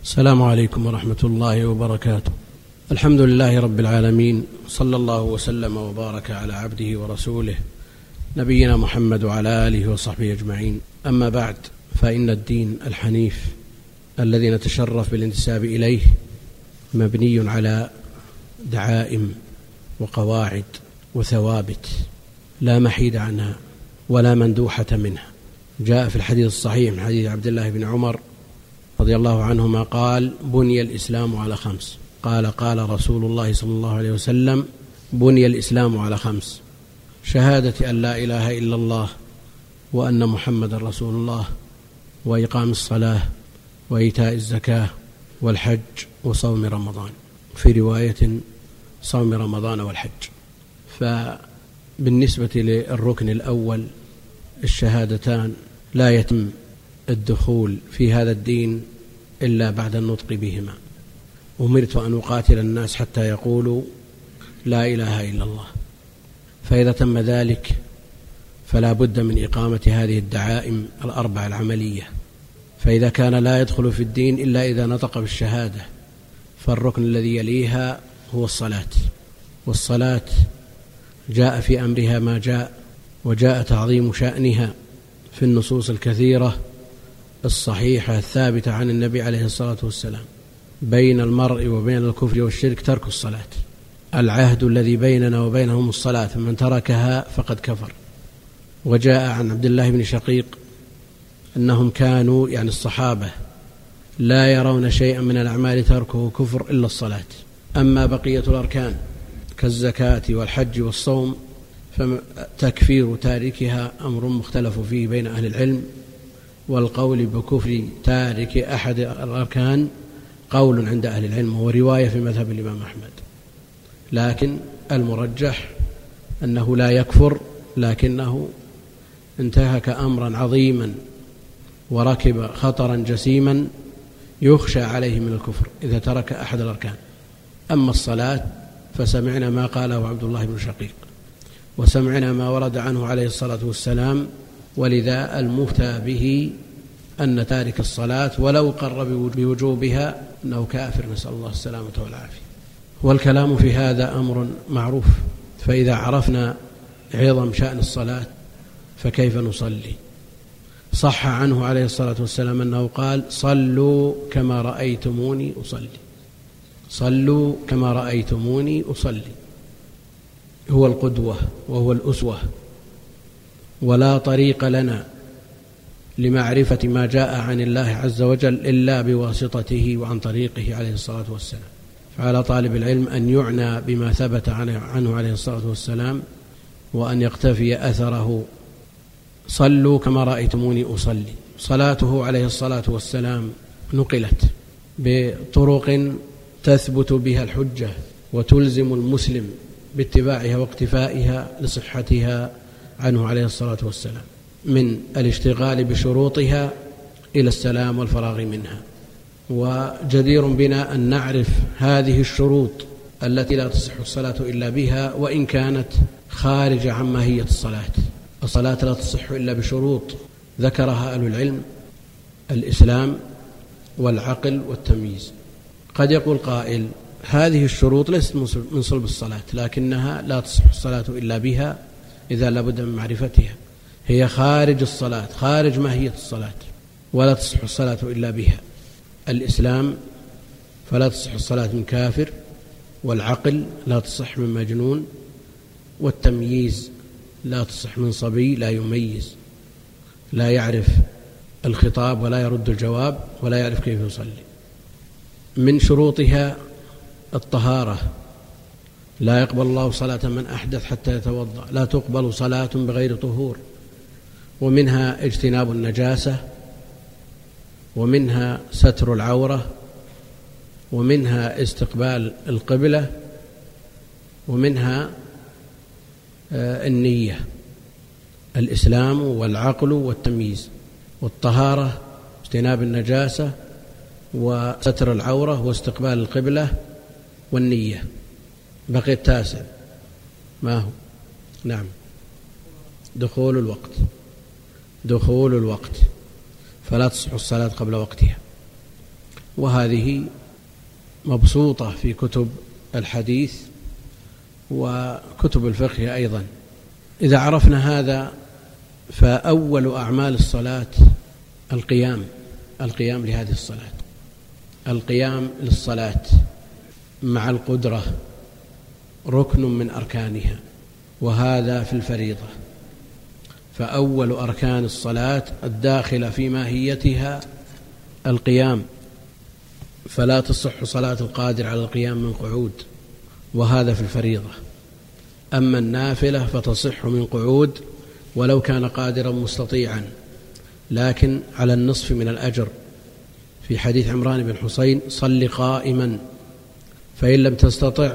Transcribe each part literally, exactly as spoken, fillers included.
السلام عليكم ورحمة الله وبركاته. الحمد لله رب العالمين، صلى الله وسلم وبارك على عبده ورسوله نبينا محمد وعلى آله وصحبه أجمعين. أما بعد، فإن الدين الحنيف الذي نتشرف بالانتساب إليه مبني على دعائم وقواعد وثوابت لا محيد عنها ولا مندوحة منها. جاء في الحديث الصحيح من حديث عبد الله بن عمر رضي الله عنهما قال: بني الإسلام على خمس. قال قال رسول الله صلى الله عليه وسلم: بني الإسلام على خمس: شهادة أن لا إله إلا الله وأن محمد رسول الله، وإقام الصلاة، وإيتاء الزكاة، والحج، وصوم رمضان. في رواية صوم رمضان والحج. فبالنسبة للركن الأول الشهادتان لا يتم الدخول في هذا الدين إلا بعد النطق بهما. أمرت أن أقاتل الناس حتى يقولوا لا إله إلا الله. فإذا تم ذلك فلا بد من إقامة هذه الدعائم الأربع العملية. فإذا كان لا يدخل في الدين إلا إذا نطق بالشهادة، فالركن الذي يليها هو الصلاة. والصلاة جاء في أمرها ما جاء، وجاء تعظيم شأنها في النصوص الكثيرة الصحيحة الثابتة عن النبي عليه الصلاة والسلام. بين المرء وبين الكفر والشرك ترك الصلاة. العهد الذي بيننا وبينهم الصلاة، فمن تركها فقد كفر. وجاء عن عبد الله بن شقيق أنهم كانوا يعني الصحابة لا يرون شيئا من الأعمال تركه كفر إلا الصلاة. أما بقية الأركان كالزكاة والحج والصوم فتكفير تاركها أمر مختلف فيه بين أهل العلم. والقول بكفر تارك أحد الأركان قول عند أهل العلم، ورواية في مذهب الإمام أحمد. لكن المرجح أنه لا يكفر، لكنه انتهك أمرا عظيما وركب خطرا جسيما يخشى عليه من الكفر إذا ترك أحد الأركان. أما الصلاة فسمعنا ما قاله عبد الله بن شقيق، وسمعنا ما ورد عنه عليه الصلاة والسلام، ولذا المفتى به أن تارك الصلاة ولو قر بوجوبها أنه كافر، نسأل الله السلامة والعافية. والكلام في هذا أمر معروف. فإذا عرفنا عظم شأن الصلاة فكيف نصلي؟ صح عنه عليه الصلاة والسلام أنه قال: صلوا كما رأيتموني أصلي. صلوا كما رأيتموني أصلي. هو القدوة وهو الأسوة، ولا طريق لنا لمعرفة ما جاء عن الله عز وجل إلا بواسطته وعن طريقه عليه الصلاة والسلام. فعلى طالب العلم أن يعنى بما ثبت عنه عليه الصلاة والسلام، وأن يقتفي أثره. صلوا كما رأيتموني أصلي. صلاته عليه الصلاة والسلام نقلت بطرق تثبت بها الحجة وتلزم المسلم باتباعها واقتفائها لصحتها عنه عليه الصلاة والسلام، من الاشتغال بشروطها إلى السلام والفراغ منها. وجدير بنا أن نعرف هذه الشروط التي لا تصح الصلاة إلا بها، وإن كانت خارجة عن ماهية الصلاة. الصلاة لا تصح إلا بشروط ذكرها أهل العلم: الإسلام والعقل والتمييز. قد يقول قائل: هذه الشروط ليست من صلب الصلاة، لكنها لا تصح الصلاة إلا بها إذا لابد من معرفتها. هي خارج الصلاة، خارج ماهية الصلاة، ولا تصح الصلاة إلا بها. الإسلام فلا تصح الصلاة من كافر، والعقل لا تصح من مجنون، والتمييز لا تصح من صبي لا يميز، لا يعرف الخطاب ولا يرد الجواب ولا يعرف كيف يصلي. من شروطها الطهارة. لا يقبل الله صلاة من أحدث حتى يتوضأ. لا تقبل صلاة بغير طهور. ومنها اجتناب النجاسة، ومنها ستر العورة، ومنها استقبال القبلة، ومنها النية. الإسلام والعقل والتمييز والطهارة، اجتناب النجاسة، وستر العورة، واستقبال القبلة، والنية. بقي التاسع، ما هو؟ نعم، دخول الوقت. دخول الوقت، فلا تصح الصلاة قبل وقتها. وهذه مبسوطة في كتب الحديث وكتب الفقه أيضا. إذا عرفنا هذا فأول أعمال الصلاة القيام القيام لهذه الصلاة، القيام للصلاة مع القدرة ركن من أركانها، وهذا في الفريضة. فأول أركان الصلاة الداخلة في ماهيتها القيام، فلا تصح صلاة القادر على القيام من قعود، وهذا في الفريضة. أما النافلة فتصح من قعود ولو كان قادرا مستطيعا، لكن على النصف من الأجر، في حديث عمران بن حسين: صل قائما فإن لم تستطع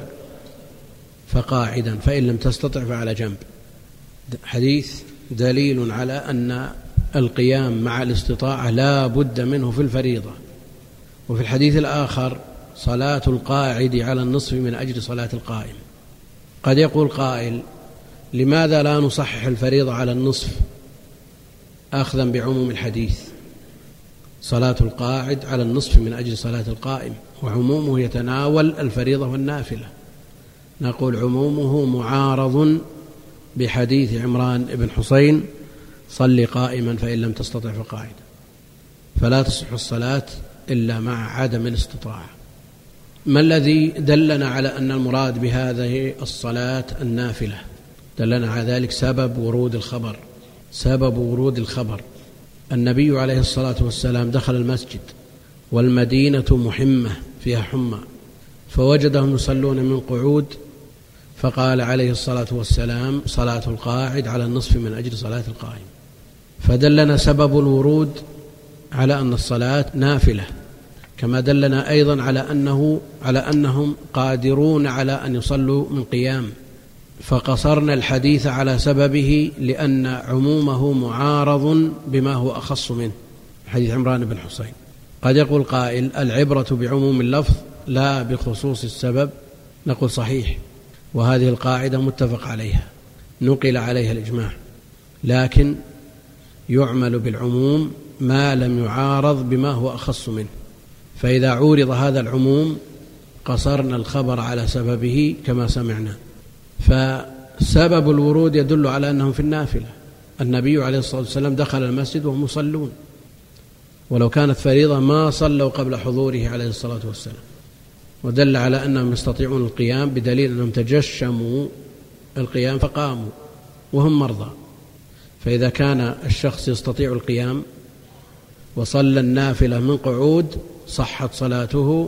فقاعدا فإن لم تستطع فعلى جنب. حديث دليل على أن القيام مع الاستطاعة لا بد منه في الفريضة. وفي الحديث الآخر: صلاة القاعد على النصف من أجل صلاة القائم. قد يقول قائل: لماذا لا نصحح الفريضة على النصف أخذا بعموم الحديث؟ صلاة القاعد على النصف من أجل صلاة القائم، وعمومه يتناول الفريضة والنافلة. نقول عمومه معارض بحديث عمران بن حسين: صل قائما فإن لم تستطع فقاعدا. فلا تصح الصلاة إلا مع عدم الاستطاعة. ما الذي دلنا على أن المراد بهذه الصلاة النافلة؟ دلنا على ذلك سبب ورود الخبر. سبب ورود الخبر: النبي عليه الصلاة والسلام دخل المسجد والمدينة محمة فيها حمى، فوجدهم يصلون من قعود، فقال عليه الصلاة والسلام: صلاة القاعد على النصف من أجل صلاة القائم. فدلنا سبب الورود على أن الصلاة نافلة، كما دلنا أيضا على أنه على أنهم قادرون على أن يصلوا من قيام، فقصرنا الحديث على سببه لأن عمومه معارض بما هو أخص منه، حديث عمران بن حسين. قد يقول قائل: العبرة بعموم اللفظ لا بخصوص السبب. نقول صحيح، وهذه القاعدة متفق عليها، نقل عليها الإجماع، لكن يعمل بالعموم ما لم يعارض بما هو أخص منه. فإذا عورض هذا العموم قصرنا الخبر على سببه كما سمعنا. فسبب الورود يدل على أنهم في النافلة. النبي عليه الصلاة والسلام دخل المسجد وهم يصلون، ولو كانت فريضة ما صلوا قبل حضوره عليه الصلاة والسلام، ودل على أنهم يستطيعون القيام بدليل أنهم تجشموا القيام فقاموا وهم مرضى. فإذا كان الشخص يستطيع القيام وصلى النافلة من قعود صحت صلاته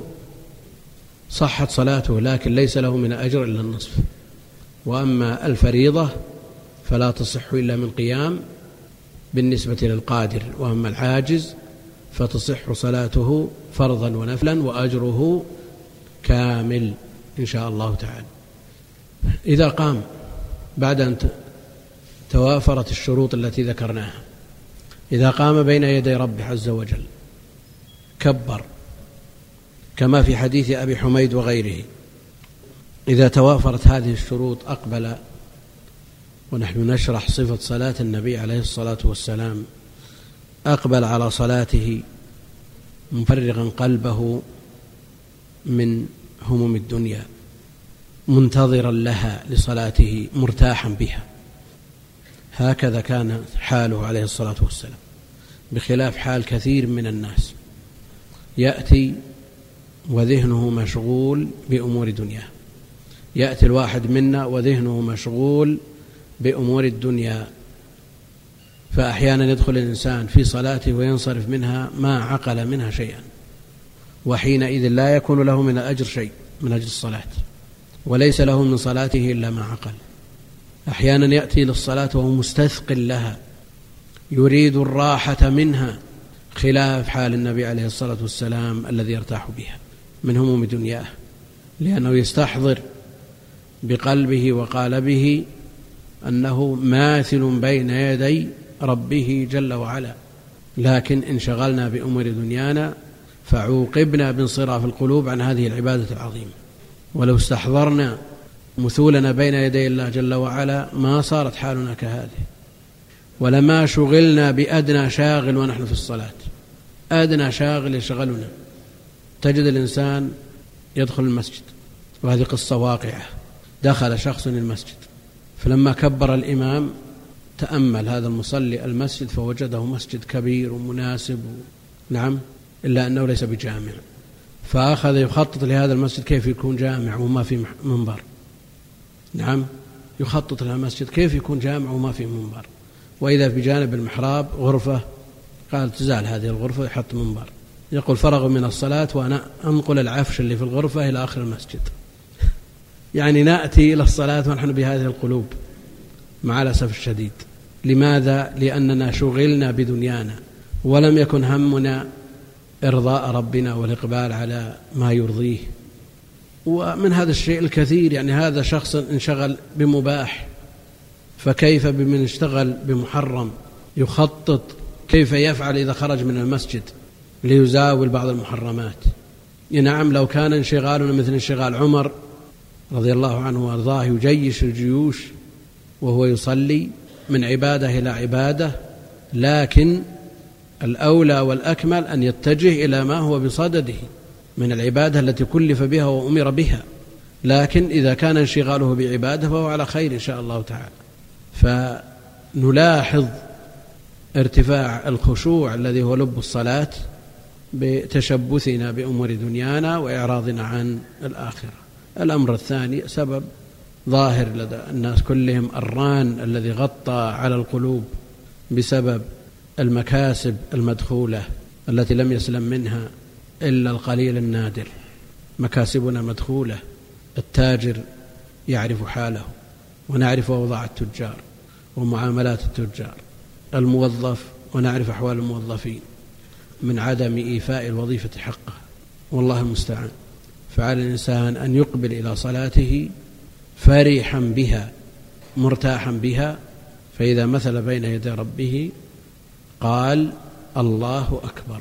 صحت صلاته لكن ليس له من أجر إلا النصف. وأما الفريضة فلا تصح إلا من قيام بالنسبة للقادر، وأما العاجز فتصح صلاته فرضا ونفلا وأجره كامل إن شاء الله تعالى. إذا قام بعد أن توافرت الشروط التي ذكرناها، إذا قام بين يدي ربه عز وجل كبر، كما في حديث أبي حميد وغيره. إذا توافرت هذه الشروط أقبل، ونحن نشرح صفة صلاة النبي عليه الصلاة والسلام، أقبل على صلاته مفرغا قلبه من هموم الدنيا، منتظرا لها لصلاته، مرتاحا بها. هكذا كان حاله عليه الصلاة والسلام، بخلاف حال كثير من الناس، يأتي وذهنه مشغول بأمور دنياه. يأتي الواحد منا وذهنه مشغول بأمور الدنيا، فأحيانا يدخل الإنسان في صلاته وينصرف منها ما عقل منها شيئا، وحينئذ لا يكون له من الأجر شيء من أجل الصلاة، وليس له من صلاته إلا ما عقل. أحيانا يأتي للصلاة وهو مستثقل لها، يريد الراحة منها، خلاف حال النبي عليه الصلاة والسلام الذي يرتاح بها من هموم دنياه، لأنه يستحضر بقلبه وقالبه أنه ماثل بين يدي ربه جل وعلا. لكن انشغلنا بأمور دنيانا فعوقبنا بانصراف القلوب عن هذه العبادة العظيمة. ولو استحضرنا مثولنا بين يدي الله جل وعلا ما صارت حالنا كهذه، ولما شغلنا بأدنى شاغل ونحن في الصلاة. أدنى شاغل يشغلنا، تجد الإنسان يدخل المسجد، وهذه قصة واقعة. دخل شخص المسجد فلما كبر الإمام تأمل هذا المصلي المسجد فوجده مسجد كبير ومناسب و... نعم، إلا أنه ليس بجامع، فأخذ يخطط لهذا المسجد كيف يكون جامع وما في منبر. نعم، يخطط لها مسجد كيف يكون جامع وما في منبر، وإذا بجانب المحراب غرفة، قال تزال هذه الغرفة يحط منبر. يقول فرغ من الصلاة وأنا أنقل العفش اللي في الغرفة إلى آخر المسجد. يعني نأتي إلى الصلاة ونحن بهذه القلوب مع الأسف الشديد. لماذا؟ لأننا شغلنا بدنيانا ولم يكن همنا إرضاء ربنا والإقبال على ما يرضيه. ومن هذا الشيء الكثير، يعني هذا شخص انشغل بمباح، فكيف بمن اشتغل بمحرم؟ يخطط كيف يفعل إذا خرج من المسجد ليزاول بعض المحرمات. نعم، لو كان انشغالنا مثل انشغال عمر رضي الله عنه وارضاه، يجيش الجيوش وهو يصلي من عبادة إلى عبادة، لكن الأولى والأكمل أن يتجه إلى ما هو بصدده من العبادة التي كلف بها وأمر بها. لكن إذا كان انشغاله بعبادة فهو على خير إن شاء الله تعالى. فنلاحظ ارتفاع الخشوع الذي هو لب الصلاة بتشبثنا بأمور دنيانا وإعراضنا عن الآخرة. الأمر الثاني سبب ظاهر لدى الناس كلهم، الران الذي غطى على القلوب بسبب المكاسب المدخولة التي لم يسلم منها إلا القليل النادر. مكاسبنا مدخولة، التاجر يعرف حاله ونعرف أوضاع التجار ومعاملات التجار، الموظف ونعرف أحوال الموظفين من عدم إيفاء الوظيفة حقها، والله المستعان. فعلى الإنسان أن يقبل إلى صلاته فرحا بها مرتاحا بها، فإذا مثل بين يدي ربه قال الله أكبر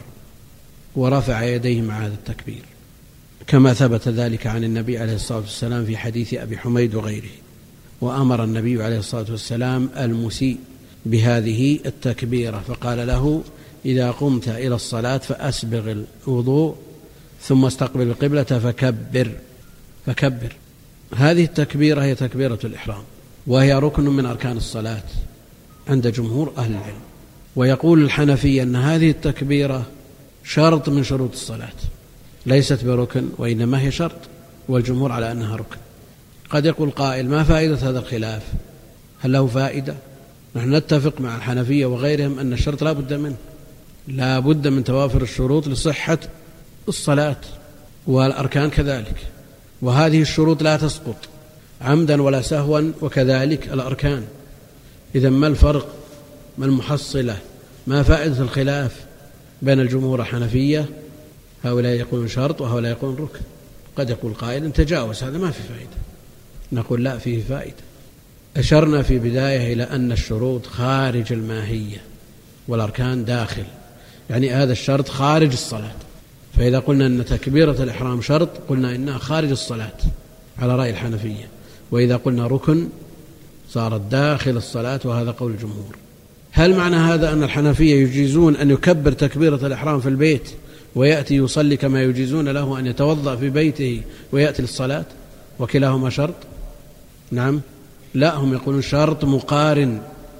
ورفع يديه مع هذا التكبير، كما ثبت ذلك عن النبي عليه الصلاة والسلام في حديث أبي حميد وغيره. وأمر النبي عليه الصلاة والسلام المسيء بهذه التكبيرة فقال له إذا قمت إلى الصلاة فأسبغ الوضوء ثم استقبل القبلة فكبر فكبر. هذه التكبيرة هي تكبيرة الإحرام، وهي ركن من أركان الصلاة عند جمهور أهل العلم. ويقول الحنفية أن هذه التكبيرة شرط من شروط الصلاة، ليست بركن وإنما هي شرط، والجمهور على أنها ركن. قد يقول قائل ما فائدة هذا الخلاف؟ هل له فائدة؟ نحن نتفق مع الحنفية وغيرهم أن الشرط لا بد منه، لا بد من توافر الشروط لصحة الصلاة، والأركان كذلك، وهذه الشروط لا تسقط عمدا ولا سهوا، وكذلك الأركان. إذن ما الفرق؟ ما المحصلة؟ ما فائدة الخلاف بين الجمهور الحنفية؟ هؤلاء يقولون شرط وهؤلاء يقولون ركن. قد يقول قائل تجاوز هذا ما في فائدة، نقول لا، فيه فائدة. أشرنا في بداية إلى أن الشروط خارج الماهية والأركان داخل، يعني هذا الشرط خارج الصلاة. فإذا قلنا أن تكبيرة الإحرام شرط قلنا إنها خارج الصلاة على رأي الحنفية، وإذا قلنا ركن صارت داخل الصلاة، وهذا قول الجمهور. هل معنى هذا أن الحنفية يجيزون أن يكبر تكبيرة الإحرام في البيت ويأتي يصلي كما يجيزون له أن يتوضأ في بيته ويأتي للصلاة وكلاهما شرط؟ نعم، لا، هم يقولون شرط مقارن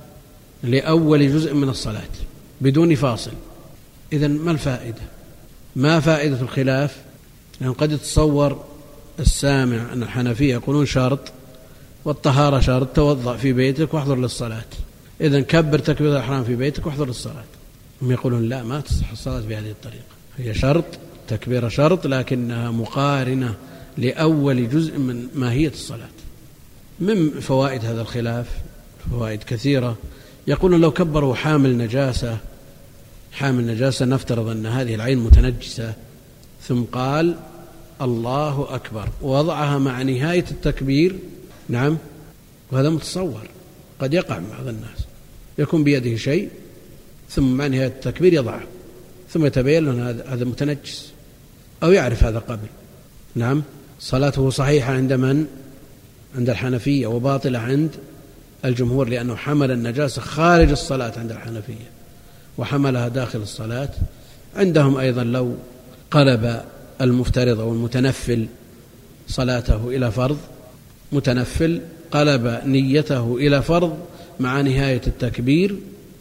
لأول جزء من الصلاة بدون فاصل. إذن ما الفائدة؟ ما فائدة الخلاف؟ لأن قد يتصور السامع أن الحنفية يقولون شرط والطهارة شرط، توضأ في بيتك واحضر للصلاة، إذن كبر تكبيرة الإحرام في بيتك واحضر للصلاة. هم يقولون لا، ما تصح الصلاة بهذه الطريقة، هي شرط، تكبيرة شرط، لكنها مقارنة لأول جزء من ماهية الصلاة. من فوائد هذا الخلاف فوائد كثيرة. يقولون لو كبروا حامل نجاسة، حامل نجاسة نفترض أن هذه العين متنجسة، ثم قال الله أكبر ووضعها مع نهاية التكبير، نعم، وهذا متصور قد يقع مع بعض الناس، يكون بيده شيء ثم مع نهاية التكبير يضعه، ثم يتبين له هذا متنجس، أو يعرف هذا قبل، نعم، صلاته صحيحة عند من؟ عند الحنفية، وباطلة عند الجمهور، لأنه حمل النجاسة خارج الصلاة عند الحنفية وحملها داخل الصلاة. عندهم أيضا لو قلب المفترض أو المتنفل صلاته إلى فرض، متنفل قلب نيته إلى فرض مع نهاية التكبير،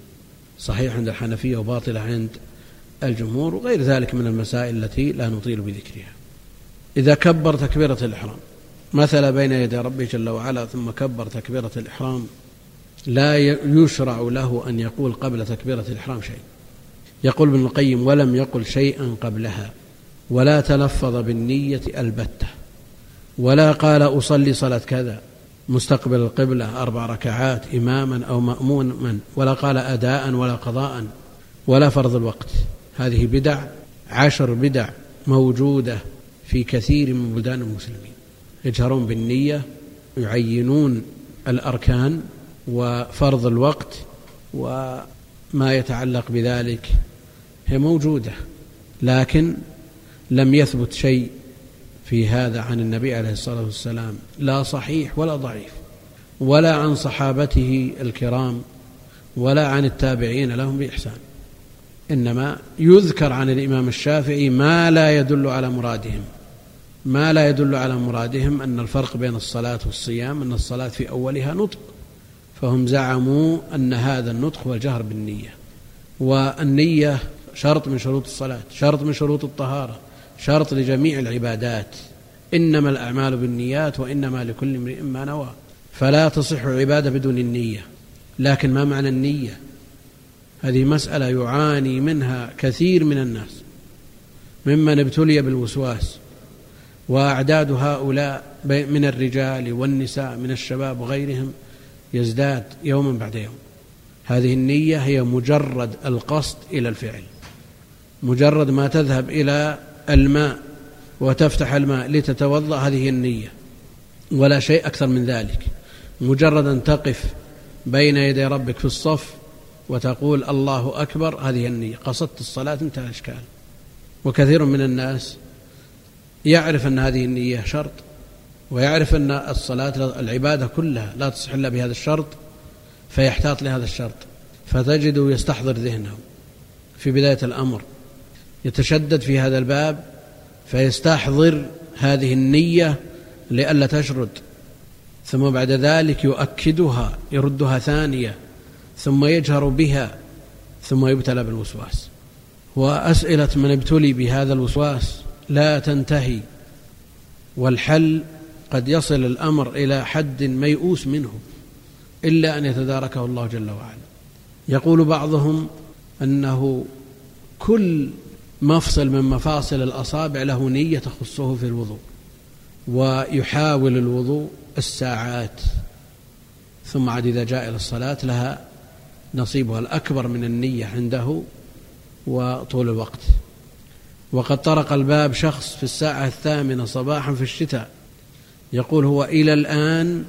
صحيح عند الحنفية وباطلة عند الجمهور، وغير ذلك من المسائل التي لا نطيل بذكرها. إذا كبر تكبيرة الإحرام مثل بين يدي ربه جل وعلا ثم كبر تكبيرة الإحرام، لا يشرع له أن يقول قبل تكبيرة الإحرام شيء. يقول ابن القيم: ولم يقل شيئا قبلها، ولا تلفظ بالنية البتة، ولا قال أصلي صلاة كذا مستقبل القبلة أربع ركعات إماما أو مأموما، ولا قال أداء ولا قضاء ولا فرض الوقت. هذه بدع، عشر بدع موجودة في كثير من بلدان المسلمين، يجهرون بالنية، يعينون الأركان وفرض الوقت وما يتعلق بذلك، هي موجودة، لكن لم يثبت شيء في هذا عن النبي عليه الصلاة والسلام، لا صحيح ولا ضعيف، ولا عن صحابته الكرام، ولا عن التابعين لهم بإحسان. إنما يذكر عن الإمام الشافعي ما لا يدل على مرادهم، ما لا يدل على مرادهم أن الفرق بين الصلاة والصيام أن الصلاة في أولها نطق، فهم زعموا أن هذا النطق هو الجهر بالنية، والنية شرط من شروط الصلاة، شرط من شروط الطهارة، شرط لجميع العبادات. إنما الأعمال بالنيات وإنما لكل امرئ ما نوى، فلا تصح عبادة بدون النية. لكن ما معنى النية؟ هذه مسألة يعاني منها كثير من الناس ممن ابتلي بالوسواس، وأعداد هؤلاء من الرجال والنساء من الشباب وغيرهم يزداد يوما بعد يوم. هذه النية هي مجرد القصد إلى الفعل، مجرد ما تذهب إلى الماء وتفتح الماء لتتوضأ، هذه النية، ولا شيء أكثر من ذلك. مجرد أن تقف بين يدي ربك في الصف وتقول الله أكبر، هذه النية، قصدت الصلاة، انتهى الإشكال. وكثير من الناس يعرف أن هذه النية شرط، ويعرف أن الصلاة العبادة كلها لا تصح إلا بهذا الشرط، فيحتاط لهذا الشرط، فتجده يستحضر ذهنه في بداية الأمر، يتشدد في هذا الباب فيستحضر هذه النية لئلا تشرد، ثم بعد ذلك يؤكدها، يردها ثانية، ثم يجهر بها، ثم يبتلى بالوسواس. وأسئلة من ابتلي بهذا الوسواس لا تنتهي، والحل قد يصل الأمر إلى حد ميؤوس منه إلا أن يتداركه الله جل وعلا. يقول بعضهم أنه كل مفصل من مفاصل الأصابع له نية تخصه في الوضوء، ويحاول الوضوء الساعات، ثم عاد إذا جاء إلى الصلاة لها نصيبها الأكبر من النية عنده وطول الوقت. وقد طرق الباب شخص في الساعة الثامنة صباحا في الشتاء، يقول هو إلى الآن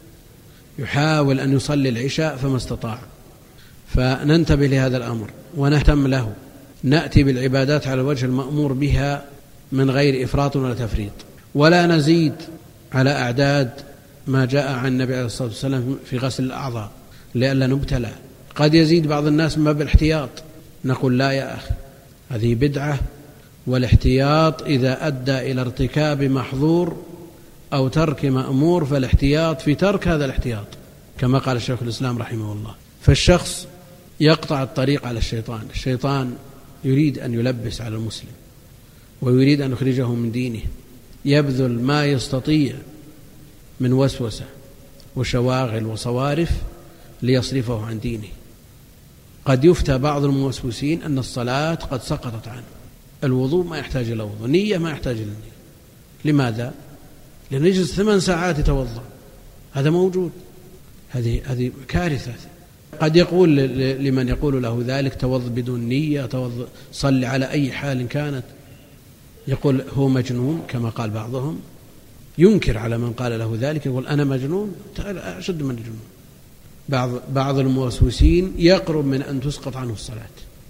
يحاول أن يصلي العشاء فما استطاع. فننتبه لهذا الأمر ونهتم له، نأتي بالعبادات على الوجه المأمور بها من غير إفراط ولا تفريط، ولا نزيد على أعداد ما جاء عن النبي عليه الصلاة والسلام في غسل الأعضاء لئلا نبتلى. قد يزيد بعض الناس من باب الاحتياط، نقول لا يا أخي، هذه بدعة، والاحتياط إذا أدى إلى ارتكاب محظور أو ترك مأمور فالاحتياط في ترك هذا الاحتياط، كما قال الشيخ الإسلام رحمه الله. فالشخص يقطع الطريق على الشيطان، الشيطان يريد أن يلبس على المسلم ويريد أن يخرجه من دينه، يبذل ما يستطيع من وسوسة وشواغل وصوارف ليصرفه عن دينه. قد يفتى بعض الموسوسين أن الصلاة قد سقطت عنه، الوضوء ما يحتاج إلى وضوء، نية ما يحتاج إلى نية. لماذا؟ لأنه يجلس ثمان ساعات يتوضأ، هذا موجود، هذه هذه كارثة. قد يقول لمن يقول له ذلك توضأ بدون نية، توضأ صل على أي حال كانت، يقول هو مجنون كما قال بعضهم، ينكر على من قال له ذلك، يقول أنا مجنون، أشد من الجنون. بعض بعض الموسوسين يقرب من أن تسقط عنه الصلاة،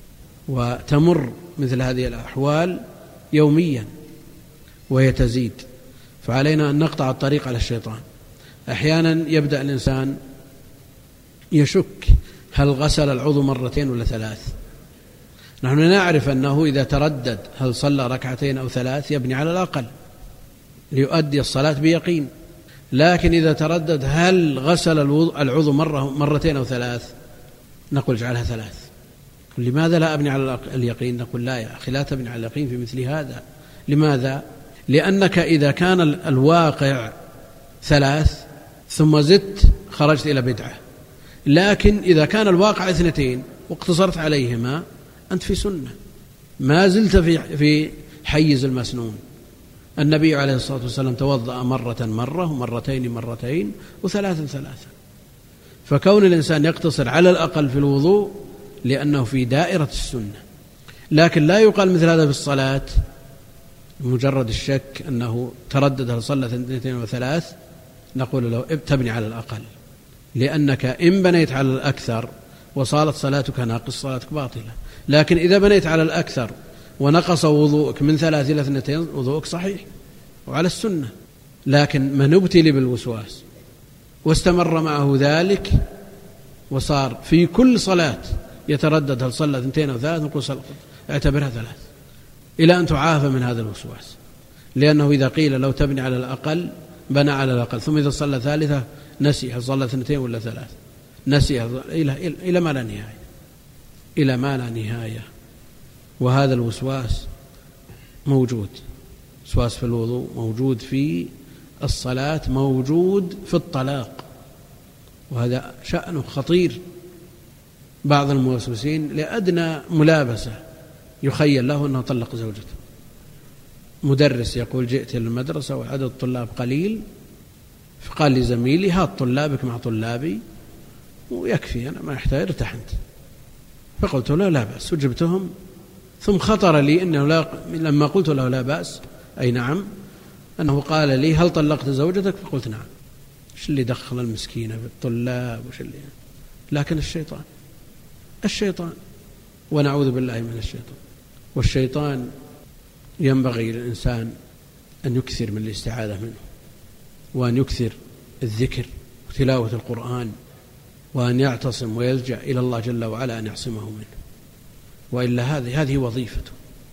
وتمر مثل هذه الأحوال يوميا وهي تزيد. فعلينا أن نقطع الطريق على الشيطان. أحيانا يبدأ الإنسان يشك هل غسل العضو مرتين ولا ثلاث، نحن نعرف أنه إذا تردد هل صلى ركعتين أو ثلاث يبني على الأقل ليؤدي الصلاة بيقين، لكن إذا تردد هل غسل العضو مرة مرتين أو ثلاث نقول اجعلها ثلاث. لماذا لا أبني على اليقين؟ نقول لا يا أخي لا تبني على اليقين في مثل هذا. لماذا؟ لأنك إذا كان الواقع ثلاث ثم زدت خرجت إلى بدعة، لكن إذا كان الواقع اثنتين واقتصرت عليهما أنت في سنة، ما زلت في في حيز المسنون. النبي عليه الصلاة والسلام توضأ مرة مرة ومرتين مرتين وثلاثا ثلاثا. فكون الإنسان يقتصر على الأقل في الوضوء لأنه في دائرة السنة، لكن لا يقال مثل هذا في الصلاة مجرد الشك أنه تردد هل صلى اثنتين وثلاث نقول له تبني على الأقل، لأنك إن بنيت على الأكثر وصالت صلاتك ناقص صلاتك باطلة، لكن إذا بنيت على الأكثر ونقص وضوءك من ثلاث إلى اثنتين وضوءك صحيح وعلى السنة. لكن من ابتلي بالوسواس واستمر معه ذلك وصار في كل صلاة يتردد هل صلى اثنتين أو ثلاث نقول اعتبرها ثلاث إلى أن تعافى من هذا الوسواس، لأنه إذا قيل لو تبني على الأقل بنى على الأقل، ثم إذا صلى ثالثة نسي هل صلى اثنتين ولا ثلاث، نسي إلى, إلى ما لا نهاية إلى ما لا نهاية. وهذا الوسواس موجود، وسواس في الوضوء موجود في الصلاة، موجود في الطلاق، وهذا شأنه خطير. بعض الموسوسين لأدنى ملابسة يخيل له أنه طلق زوجته. مدرس يقول جئت للمدرسة وعدد الطلاب قليل، فقال لي زميلي هات طلابك مع طلابي ويكفي أنا ما يحتاج ارتحنت. فقلت له لا بأس وجبتهم، ثم خطر لي أنه لا لما قلت له لا بأس أي نعم أنه قال لي هل طلقت زوجتك؟ فقلت نعم. إيش اللي دخل المسكينة بالطلاب وش اللي؟ لكن الشيطان الشيطان ونعوذ بالله من الشيطان. والشيطان ينبغي للإنسان أن يكثر من الاستعاذة منه، وأن يكثر الذكر وتلاوة القرآن، وأن يعتصم ويلجأ إلى الله جل وعلا أن يعصمه منه، وإلا هذه هذه وظيفته.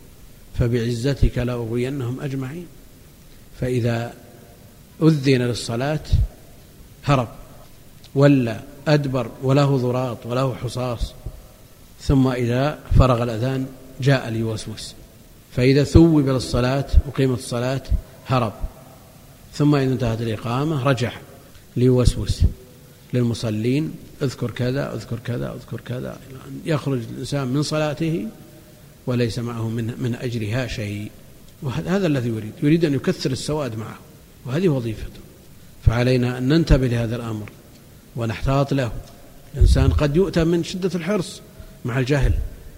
فبعزتك لأغوينهم أجمعين. فإذا أذن للصلاة هرب ولا أدبر وله ضراط وله حصاص، ثم إذا فرغ الأذان جاء ليوسوس، فإذا ثوب للصلاة وقيمة الصلاة هرب، ثم إذا انتهت الإقامة رجع ليوسوس للمصلين اذكر كذا اذكر كذا اذكر كذا، يخرج الإنسان من صلاته وليس معه من, من أجرها شيء. وهذا الذي يريد يريد أن يكثر السواد معه، وهذه وظيفته. فعلينا أن ننتبه لهذا الأمر ونحتاط له. الإنسان قد يؤتى من شدة الحرص مع الجهل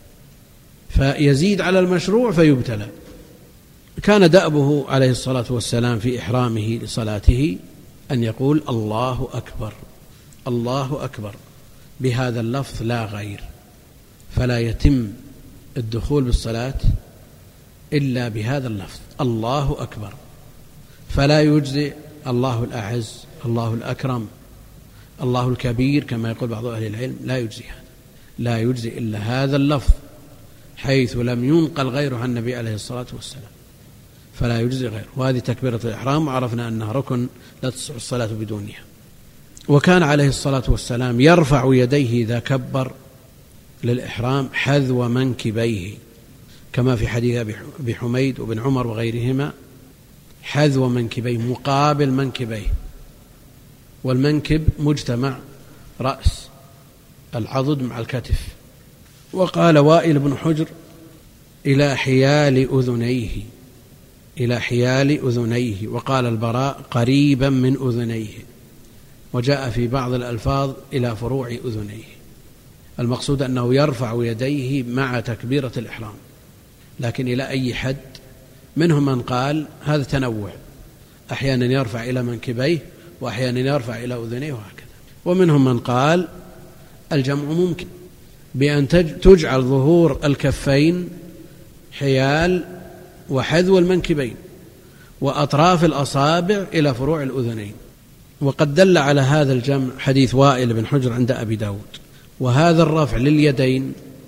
فيزيد على المشروع فيبتلى. كان دأبه عليه الصلاة والسلام في إحرامه لصلاته أن يقول الله أكبر الله أكبر بهذا اللفظ لا غير، فلا يتم الدخول بالصلاة إلا بهذا اللفظ الله أكبر، فلا يجزئ الله الأعز الله الأكرم الله الكبير كما يقول بعض أهل العلم، لا يجزئ هذا، لا يجزئ إلا هذا اللفظ حيث لم ينقل غيره عن النبي عليه الصلاة والسلام، فلا يجزئ غيره. وهذه تكبيرة الإحرام، وعرفنا أنها ركن لا تصح الصلاة بدونها. وكان عليه الصلاة والسلام يرفع يديه إذا كبر للإحرام حذو منكبيه، كما في حديث أبي حميد وابن عمر وغيرهما، حذو منكبيه مقابل منكبيه، والمنكب مجتمع رأس العضد مع الكتف. وقال وائل بن حجر إلى حيال أذنيه إلى حيال أذنيه، وقال البراء قريبا من أذنيه، وجاء في بعض الألفاظ إلى فروع أذنيه. المقصود أنه يرفع يديه مع تكبيرة الإحرام، لكن إلى أي حد؟ منهم من قال هذا تنوع، أحيانا يرفع إلى منكبيه وأحيانا يرفع إلى أذنيه وهكذا. ومنهم من قال الجمع ممكن بأن تجعل ظهور الكفين حيال وحذو المنكبين وأطراف الأصابع إلى فروع الأذنين. وقد دل على هذا الجمع حديث وائل بن حجر عند أبي داود. وهذا الرفع لليدين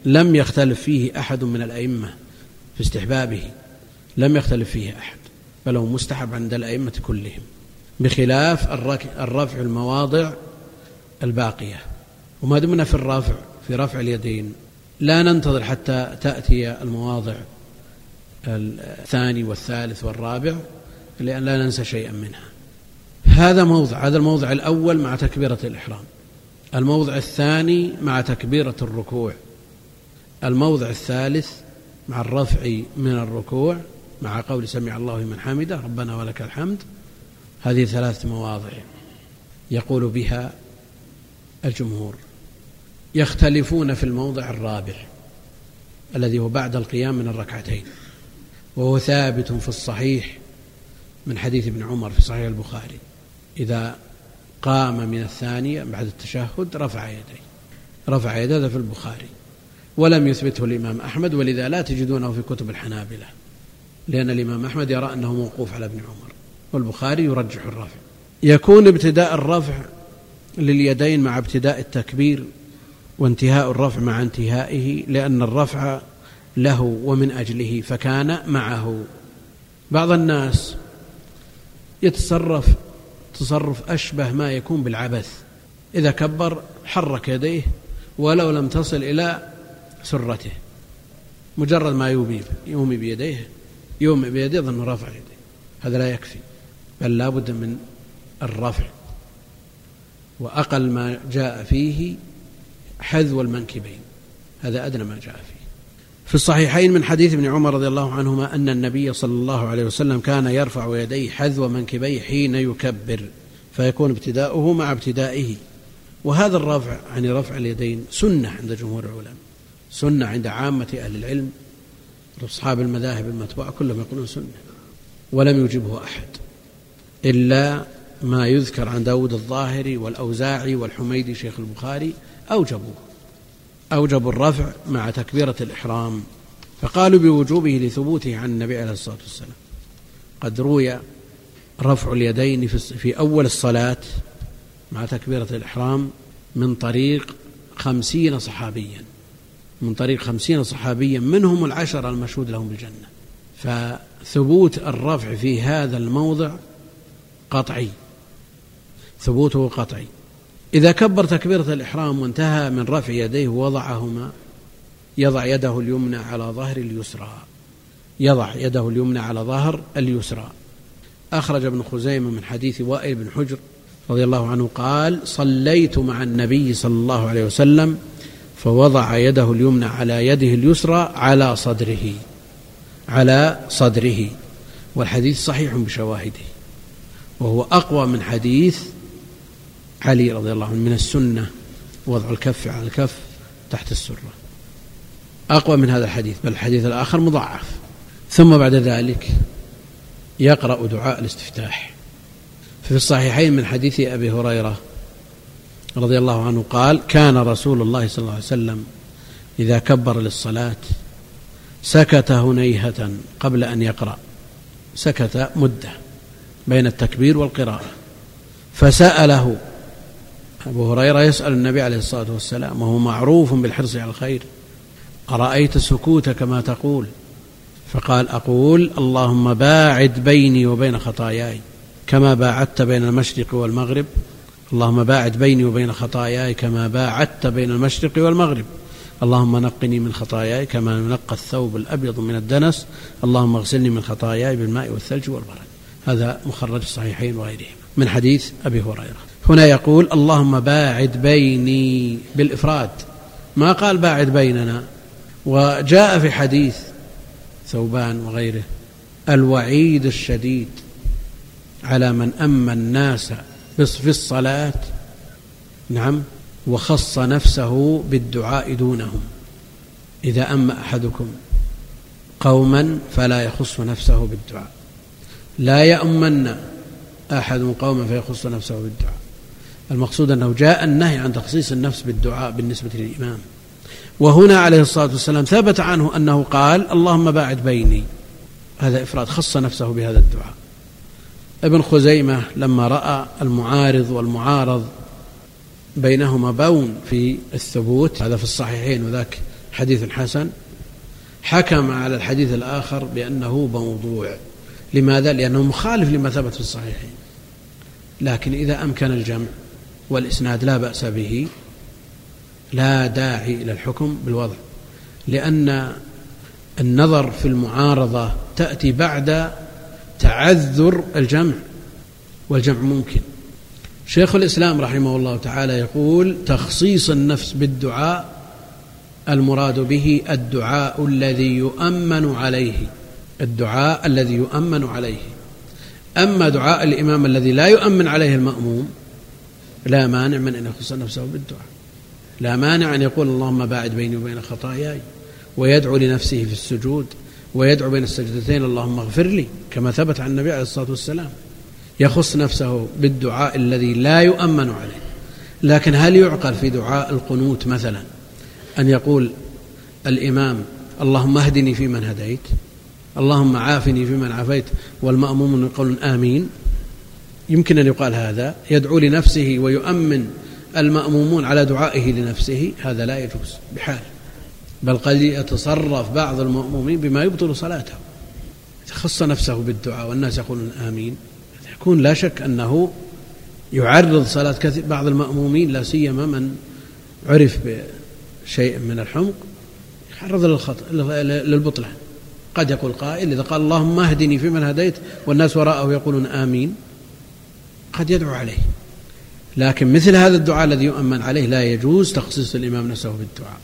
لم يختلف فيه أحد من الأئمة في استحبابه، لم يختلف فيه أحد، بل هو مستحب عند الأئمة كلهم، بخلاف الرفع المواضع الباقية. وما دمنا في الرفع في رفع اليدين لا ننتظر حتى تأتي المواضع الثاني والثالث والرابع، لأن لا ننسى شيئا منها. هذا موضع هذا الموضع الأول مع تكبيرة الإحرام، الموضع الثاني مع تكبيرة الركوع، الموضع الثالث مع الرفع من الركوع مع قول سمع الله لمن حمده ربنا ولك الحمد. هذه ثلاث مواضع يقول بها الجمهور. يختلفون في الموضع الرابع الذي هو بعد القيام من الركعتين، وهو ثابت في الصحيح من حديث ابن عمر في صحيح البخاري، إذا قام من الثانية بعد التشهد رفع يديه، رفع يديه في البخاري، ولم يثبته الإمام أحمد، ولذا لا تجدونه في كتب الحنابلة، لأن الإمام أحمد يرى أنه موقوف على ابن عمر، والبخاري يرجح الرفع. يكون ابتداء الرفع لليدين مع ابتداء التكبير، وانتهاء الرفع مع انتهائه، لأن الرفع له ومن أجله فكان معه. بعض الناس يتصرف تصرف أشبه ما يكون بالعبث، إذا كبر حرك يديه ولو لم تصل إلى سرته، مجرد ما يومي يومي بيديه يومي بيديه ظن رفع يديه، هذا لا يكفي، بل لا بد من الرفع. وأقل ما جاء فيه حذو المنكبين، هذا أدنى ما جاء فيه. في الصحيحين من حديث ابن عمر رضي الله عنهما أن النبي صلى الله عليه وسلم كان يرفع يديه حذو منكبيه حين يكبر، فيكون ابتداؤه مع ابتدائه. وهذا الرفع يعني رفع اليدين سنة عند جمهور العلماء، سنة عند عامة أهل العلم، أصحاب المذاهب المتبوعة كلهم يقولون سنة، ولم يجبه أحد إلا ما يذكر عن داود الظاهري والأوزاعي والحميدي شيخ البخاري، أوجبوه أوجبوا الرفع مع تكبيرة الإحرام، فقالوا بوجوبه لثبوته عن النبي عليه الصلاة والسلام. قد روي رفع اليدين في أول الصلاة مع تكبيرة الإحرام من طريق خمسين صحابيا من طريق خمسين صحابيا منهم العشر المشهود لهم بالجنة. فثبوت الرفع في هذا الموضع قطعي، ثبوته قطعي. إذا كبر تكبيرة الإحرام وانتهى من رفع يديه ووضعهما، يضع يده اليمنى على ظهر اليسرى، يضع يده اليمنى على ظهر اليسرى. أخرج ابن خزيمة من حديث وائل بن حجر رضي الله عنه قال: صليت مع النبي صلى الله عليه وسلم فوضع يده اليمنى على يده اليسرى على صدره على صدره والحديث صحيح بشواهده، وهو أقوى من حديث علي رضي الله عنه من السنة وضع الكف على الكف تحت السرة، أقوى من هذا الحديث، بل الحديث الآخر مضاعف. ثم بعد ذلك يقرأ دعاء الاستفتاح. في الصحيحين من حديث أبي هريرة رضي الله عنه قال: كان رسول الله صلى الله عليه وسلم إذا كبر للصلاة سكت هنيهة قبل أن يقرأ، سكت مدة بين التكبير والقراءة، فسأله أبو هريرة يسأل النبي عليه الصلاة والسلام وهو معروف بالحرص على الخير: أرأيت سكوتك ما تقول؟ فقال: أقول اللهم باعد بيني وبين خطاياي كما باعدت بين المشرق والمغرب، اللهم باعد بيني وبين خطاياي كما باعدت بين المشرق والمغرب، اللهم نقني من خطاياي كما ينقى الثوب الأبيض من الدنس، اللهم اغسلني من خطاياي بالماء والثلج والبرد. هذا مخرج الصحيحين وغيرهم من حديث أبي هريرة. هنا يقول: اللهم باعد بيني بالإفراد، ما قال باعد بيننا. وجاء في حديث ثوبان وغيره الوعيد الشديد على من أما الناس في الصلاة، نعم، وخص نفسه بالدعاء دونهم. إذا أما أحدكم قوما فلا يخص نفسه بالدعاء، لا يأمن أحد قوما فيخص نفسه بالدعاء. المقصود أنه جاء النهي عن تخصيص النفس بالدعاء بالنسبة للإمام. وهنا عليه الصلاة والسلام ثبت عنه أنه قال: اللهم باعد بيني، هذا إفراد، خص نفسه بهذا الدعاء. ابن خزيمة لما رأى المعارض والمعارض بينهما بون في الثبوت، هذا في الصحيحين وذاك حديث حسن، حكم على الحديث الآخر بأنه موضوع. لماذا؟ لأنه مخالف لما ثبت في الصحيحين. لكن إذا أمكن الجمع والإسناد لا بأس به، لا داعي إلى الحكم بالوضع، لأن النظر في المعارضة تأتي بعد تعذر الجمع، والجمع ممكن. شيخ الإسلام رحمه الله تعالى يقول: تخصيص النفس بالدعاء المراد به الدعاء الذي يؤمن عليه، الدعاء الذي يؤمن عليه. أما دعاء الإمام الذي لا يؤمن عليه المأموم لا مانع من أن يخص نفسه بالدعاء، لا مانع أن يقول: اللهم باعد بيني وبين خطاياي، ويدعو لنفسه في السجود، ويدعو بين السجدتين: اللهم اغفر لي، كما ثبت عن النبي عليه الصلاة والسلام. يخص نفسه بالدعاء الذي لا يؤمن عليه. لكن هل يعقل في دعاء القنوت مثلا أن يقول الإمام: اللهم اهدني فيمن هديت، اللهم عافني فيمن عافيت، والمأمومون يقولون آمين؟ يمكن أن يقال هذا يدعو لنفسه ويؤمن المأمومون على دعائه لنفسه؟ هذا لا يجوز بحال، بل قد يتصرف بعض المأمومين بما يبطل صلاته. خص نفسه بالدعاء والناس يقولون آمين، يكون لا شك أنه يعرض صلاة كثير بعض المأمومين، لا سيما من عرف بشيء من الحمق، يعرض للخطأ للبطلان. قد يقول قائل: إذا قال اللهم اهدني فيمن هديت والناس وراءه يقولون آمين، قد يدعو عليه. لكن مثل هذا الدعاء الذي يؤمن عليه لا يجوز تخصيص الإمام نفسه بالدعاء.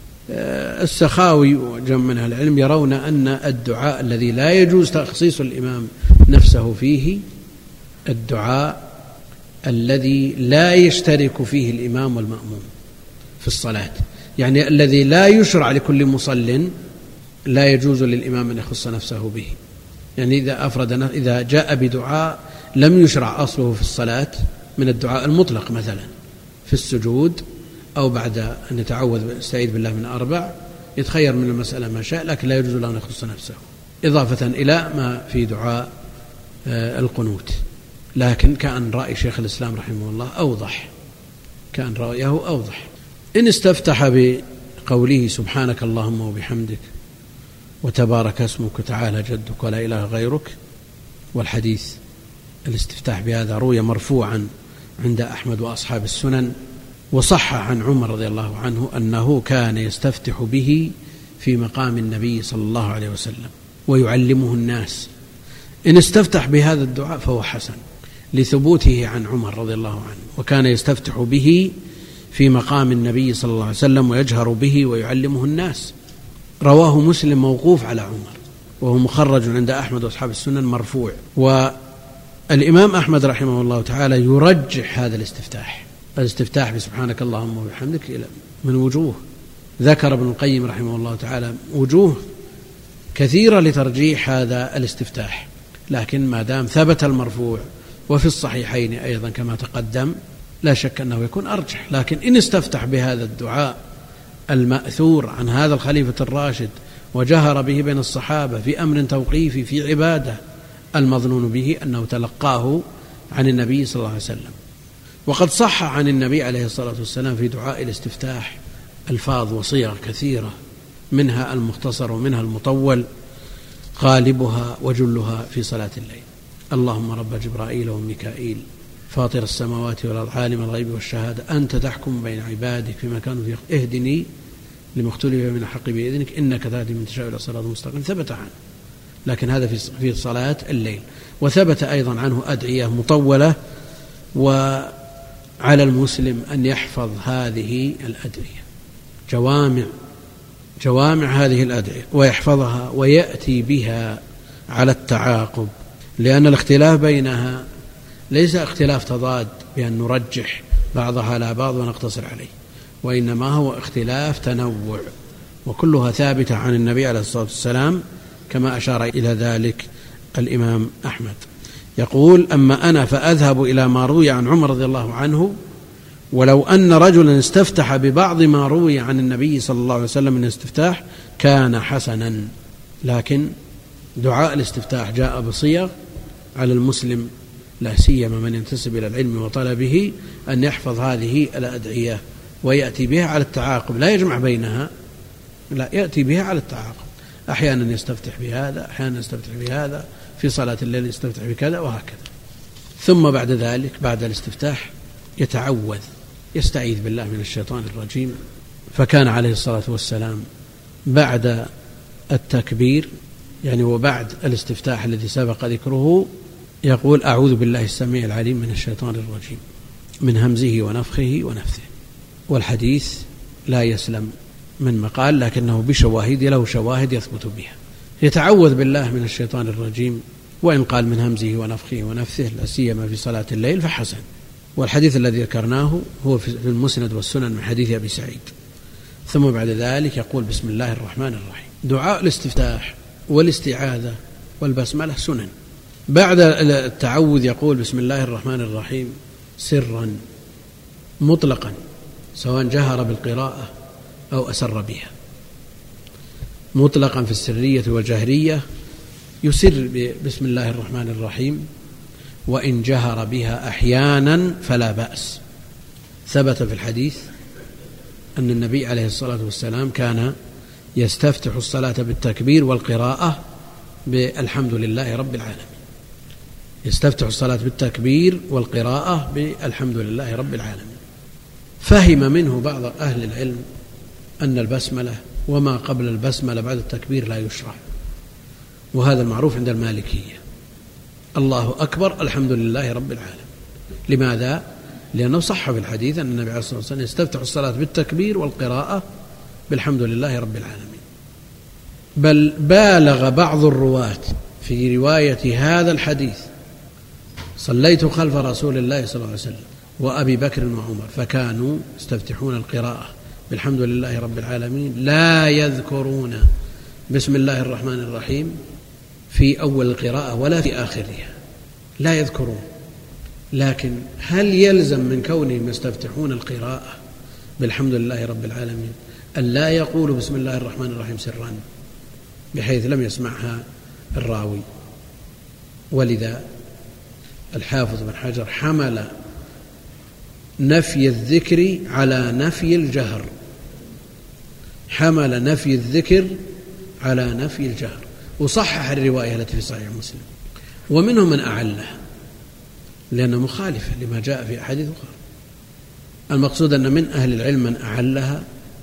السخاوي وجمع من أهل العلم يرون أن الدعاء الذي لا يجوز تخصيص الإمام نفسه فيه الدعاء الذي لا يشترك فيه الإمام والمأموم في الصلاة، يعني الذي لا يشرع لكل مصل، لا يجوز للإمام أن يخص نفسه به. يعني إذا أفرد إذا جاء بدعاء لم يشرع أصله في الصلاة من الدعاء المطلق مثلا في السجود، أو بعد أن يتعوذ يستعيذ بالله من أربع، يتخير من المسألة ما شاء، لكن لا يجوز له أن يخص نفسه، إضافة إلى ما في دعاء القنوت. لكن كان رأي شيخ الإسلام رحمه الله أوضح، كان رأيه أوضح. إن استفتح بقوله سبحانك اللهم وبحمدك وتبارك اسمك وتعالى جدك ولا إله غيرك، والحديث الاستفتاح بهذا روي مرفوعا عند أحمد وأصحاب السنن، وصح عن عمر رضي الله عنه أنه كان يستفتح به في مقام النبي صلى الله عليه وسلم ويعلمه الناس. إن استفتح بهذا الدعاء فهو حسن لثبوته عن عمر رضي الله عنه، وكان يستفتح به في مقام النبي صلى الله عليه وسلم ويجهر به ويعلمه الناس. رواه مسلم موقوف على عمر، وهو مخرج عند أحمد وأصحاب السنن مرفوع. والإمام أحمد رحمه الله تعالى يرجح هذا الاستفتاح، الاستفتاح بسبحانك اللهم وبحمدك من وجوه، ذكر ابن القيم رحمه الله تعالى وجوه كثيرة لترجيح هذا الاستفتاح. لكن ما دام ثبت المرفوع وفي الصحيحين أيضا كما تقدم، لا شك أنه يكون أرجح. لكن إن استفتح بهذا الدعاء المأثور عن هذا الخليفة الراشد وجهر به بين الصحابة في أمر توقيفي في عبادة، المظنون به أنه تلقاه عن النبي صلى الله عليه وسلم. وقد صح عن النبي عليه الصلاة والسلام في دعاء الاستفتاح ألفاظ وصيغ كثيرة، منها المختصر ومنها المطول، غالبها وجلها في صلاة الليل: اللهم رب جبرائيل وميكائيل فاطر السماوات والأرض عالم الغيب والشهادة أنت تحكم بين عبادك فيما كانوا فيه اهدني لما اختلف من الحق بإذنك إنك تهدي من تشاء إلى صراط مستقيم. ثبت عنه، لكن هذا في صلاة الليل. وثبت أيضا عنه أدعية مطولة، وعلى المسلم أن يحفظ هذه الأدعية، جوامع جوامع هذه الأدعية، ويحفظها ويأتي بها على التعاقب، لأن الاختلاف بينها ليس اختلاف تضاد بأن نرجح بعضها على بعض ونقتصر عليه، وإنما هو اختلاف تنوع، وكلها ثابتة عن النبي عليه الصلاة والسلام كما أشار إلى ذلك الإمام أحمد. يقول: أما أنا فأذهب إلى ما روي عن عمر رضي الله عنه، ولو أن رجلا استفتح ببعض ما روي عن النبي صلى الله عليه وسلم من الاستفتاح كان حسنا. لكن دعاء الاستفتاح جاء بصيغ، على المسلم لا سيما من ينتسب إلى العلم وطلبه أن يحفظ هذه الأدعية ويأتي بها على التعاقب، لا يجمع بينها لا، يأتي بها على التعاقب، أحيانا يستفتح بهذا، أحيانا يستفتح بهذا، في صلاة الليل يستفتح بكذا وهكذا. ثم بعد ذلك بعد الاستفتاح يتعوذ، يستعيذ بالله من الشيطان الرجيم. فكان عليه الصلاة والسلام بعد التكبير يعني وبعد الاستفتاح الذي سبق ذكره يقول: أعوذ بالله السميع العليم من الشيطان الرجيم من همزه ونفخه ونفثه. والحديث لا يسلم من مقال، لكنه بشواهد، له شواهد يثبت بها. يتعوذ بالله من الشيطان الرجيم، وإن قال من همزه ونفخه ونفثه لا سيما في صلاة الليل فحسن. والحديث الذي ذكرناه هو في المسند والسنن من حديث أبي سعيد. ثم بعد ذلك يقول: بسم الله الرحمن الرحيم. دعاء الاستفتاح والاستعاذة والبسملة سنن. بعد التعوذ يقول: بسم الله الرحمن الرحيم سرا مطلقا، سواء جهر بالقراءة أو أسر بها، مطلقا في السرية والجهرية، يسر بسم الله الرحمن الرحيم، وإن جهر بها أحيانا فلا بأس. ثبت في الحديث أن النبي عليه الصلاة والسلام كان يستفتح الصلاة بالتكبير والقراءة بالحمد لله رب العالمين، يستفتح الصلاة بالتكبير والقراءة بالحمد لله رب العالمين. فهم منه بعض أهل العلم أن البسملة وما قبل البسملة بعد التكبير لا يشرع، وهذا المعروف عند المالكية. الله أكبر الحمد لله رب العالمين. لماذا؟ لأنه صح في الحديث أن النبي عليه الصلاة والسلام يستفتح الصلاة بالتكبير والقراءة بالحمد لله رب العالمين. بل بالغ بعض الرواة في رواية هذا الحديث: صليت خلف رسول الله صلى الله عليه وسلم وأبي بكر وعمر فكانوا يستفتحون القراءة بالحمد لله رب العالمين لا يذكرون بسم الله الرحمن الرحيم في أول القراءة ولا في آخرها، لا يذكرون. لكن هل يلزم من كونهم يستفتحون القراءة بالحمد لله رب العالمين أن لا يقولوا بسم الله الرحمن الرحيم سرا بحيث لم يسمعها الراوي؟ ولذا الحافظ بن حجر حمل نفي الذكر على نفي الجهر، حمل نفي الذكر على نفي الجهر، وصحح الرواية التي في صحيح مسلم. ومنهم من أعلها لأنها مخالفة لما جاء في أحاديث أخرى. المقصود أن من أهل العلم من أعلها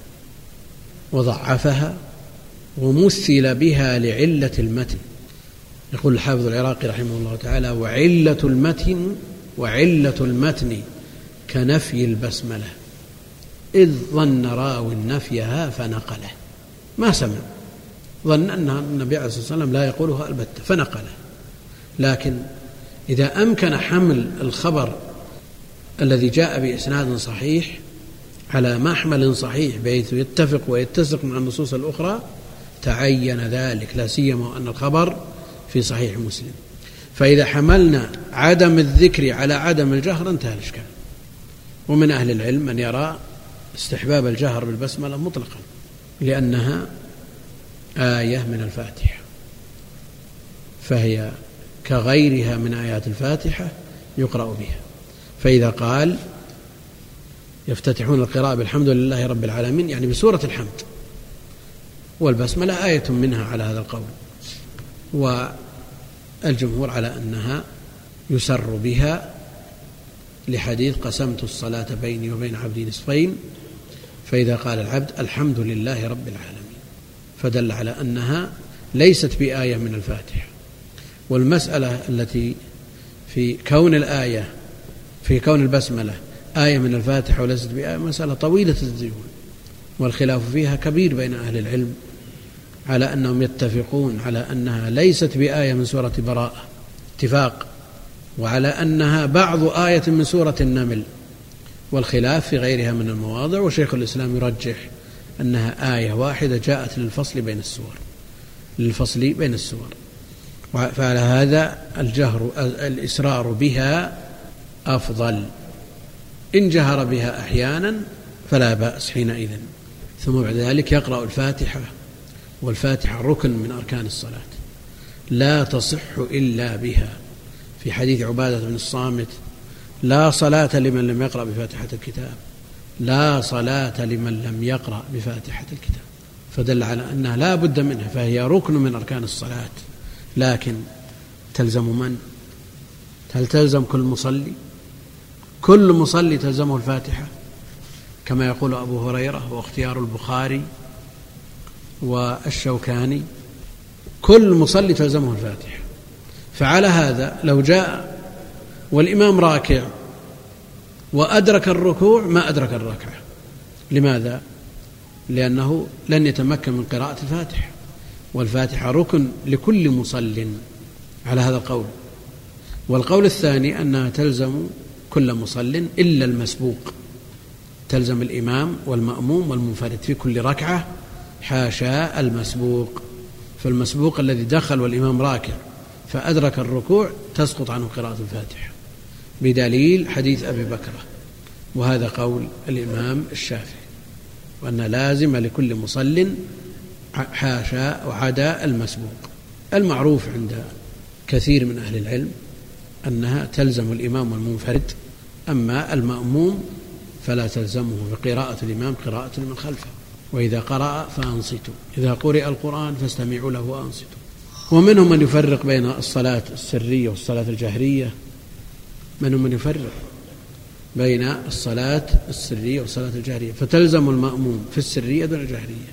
وضعفها ومثل بها لعلة المتن. يقول الحافظ العراقي رحمه الله تعالى: وعلة المتن وعلة المتن كنفي البسملة، إذ ظن راو نفيها فنقله. ما سمع، ظن أن النبي عليه الصلاة والسلام لا يقولها البتة فنقله. لكن إذا أمكن حمل الخبر الذي جاء بإسناد صحيح على محمل صحيح بحيث يتفق ويتسق مع النصوص الأخرى تعين ذلك، لا سيما أن الخبر في صحيح مسلم. فإذا حملنا عدم الذكر على عدم الجهر انتهى الإشكال. ومن أهل العلم من يرى استحباب الجهر بالبسملة مطلقا لأنها آية من الفاتحة، فهي كغيرها من آيات الفاتحة يقرأ بها. فإذا قال يفتتحون القراءة بالحمد لله رب العالمين يعني بسورة الحمد، والبسملة آية منها على هذا القول، والجمهور على أنها يسر بها لحديث قسمت الصلاة بيني وبين عبدي نصفين، فإذا قال العبد الحمد لله رب العالمين فدل على أنها ليست بآية من الفاتحة. والمسألة التي في كون الآية في كون البسملة آية من الفاتحة وليست بآية مسألة طويلة الزيون، والخلاف فيها كبير بين أهل العلم على أنهم يتفقون على أنها ليست بآية من سورة براءة اتفاق، وعلى أنها بعض آية من سورة النمل، والخلاف في غيرها من المواضع. وشيخ الإسلام يرجح أنها آية واحدة جاءت للفصل بين السور للفصل بين السور فعلى هذا الجهر الإسرار بها أفضل. إن جهر بها أحيانا فلا بأس حينئذ. ثم بعد ذلك يقرأ الفاتحة، والفاتحة ركن من أركان الصلاة لا تصح إلا بها. في حديث عبادة بن الصامت: لا صلاة لمن لم يقرأ بفاتحة الكتاب، لا صلاة لمن لم يقرأ بفاتحة الكتاب. فدل على أنها لا بد منها، فهي ركن من أركان الصلاة. لكن تلزم من؟ هل تلزم كل مصلي؟ كل مصلي تلزمه الفاتحة كما يقول أبو هريرة واختيار البخاري والشوكاني، كل مصلي تلزمه الفاتحة. فعلى هذا لو جاء والإمام راكع وأدرك الركوع ما أدرك الركعة. لماذا؟ لأنه لن يتمكن من قراءة الفاتحة، والفاتحة ركن لكل مصل على هذا القول. والقول الثاني أنها تلزم كل مصل إلا المسبوق، تلزم الإمام والمأموم والمنفرد في كل ركعة حاشا المسبوق. فالمسبوق الذي دخل والإمام راكع فأدرك الركوع تسقط عنه قراءة الفاتحة بدليل حديث أبي بكرة، وهذا قول الإمام الشافعي، وأن لازم لكل مصل حاشا وعدا المسبوق. المعروف عند كثير من أهل العلم أنها تلزم الإمام والمنفرد، أما المأموم فلا تلزمه بقراءة الإمام قراءة من خلفه، وإذا قرأ فأنصتوا، إذا قرئ القرآن فاستمعوا له وأنصتوا. ومنهم من يفرق بين الصلاة السرية والصلاة الجهرية، منهم من يفرق بين الصلاة السرية والصلاة الجهرية، فتلزم المأموم في السرية دون الجهرية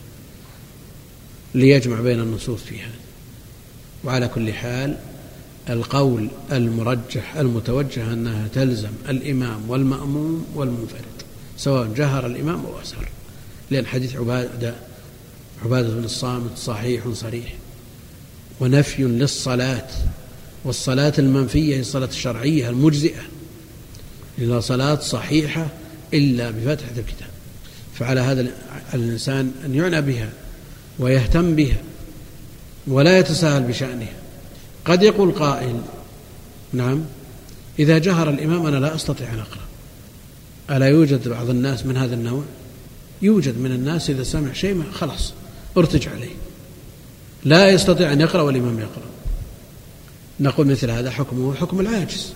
ليجمع بين النصوص في هذا. وعلى كل حال القول المرجح المتوجه أنها تلزم الإمام والمأموم والمنفرد سواء جهر الإمام أو أسر، لأن حديث عبادة عبادة بن الصامت صحيح صريح، ونفي للصلاة، والصلاة المنفية هي الصلاة الشرعية المجزئة، لا صلاة صحيحة إلا بفتحة الكتاب. فعلى هذا الإنسان أن يعنى بها ويهتم بها ولا يتساهل بشأنها. قد يقول قائل نعم إذا جهر الإمام أنا لا أستطيع أن أقرأ. ألا يوجد بعض الناس من هذا النوع؟ يوجد من الناس إذا سمع شيء خلاص ارتج عليه، لا يستطيع أن يقرأ والإمام يقرأ. نقول مثل هذا حكمه حكم العاجز،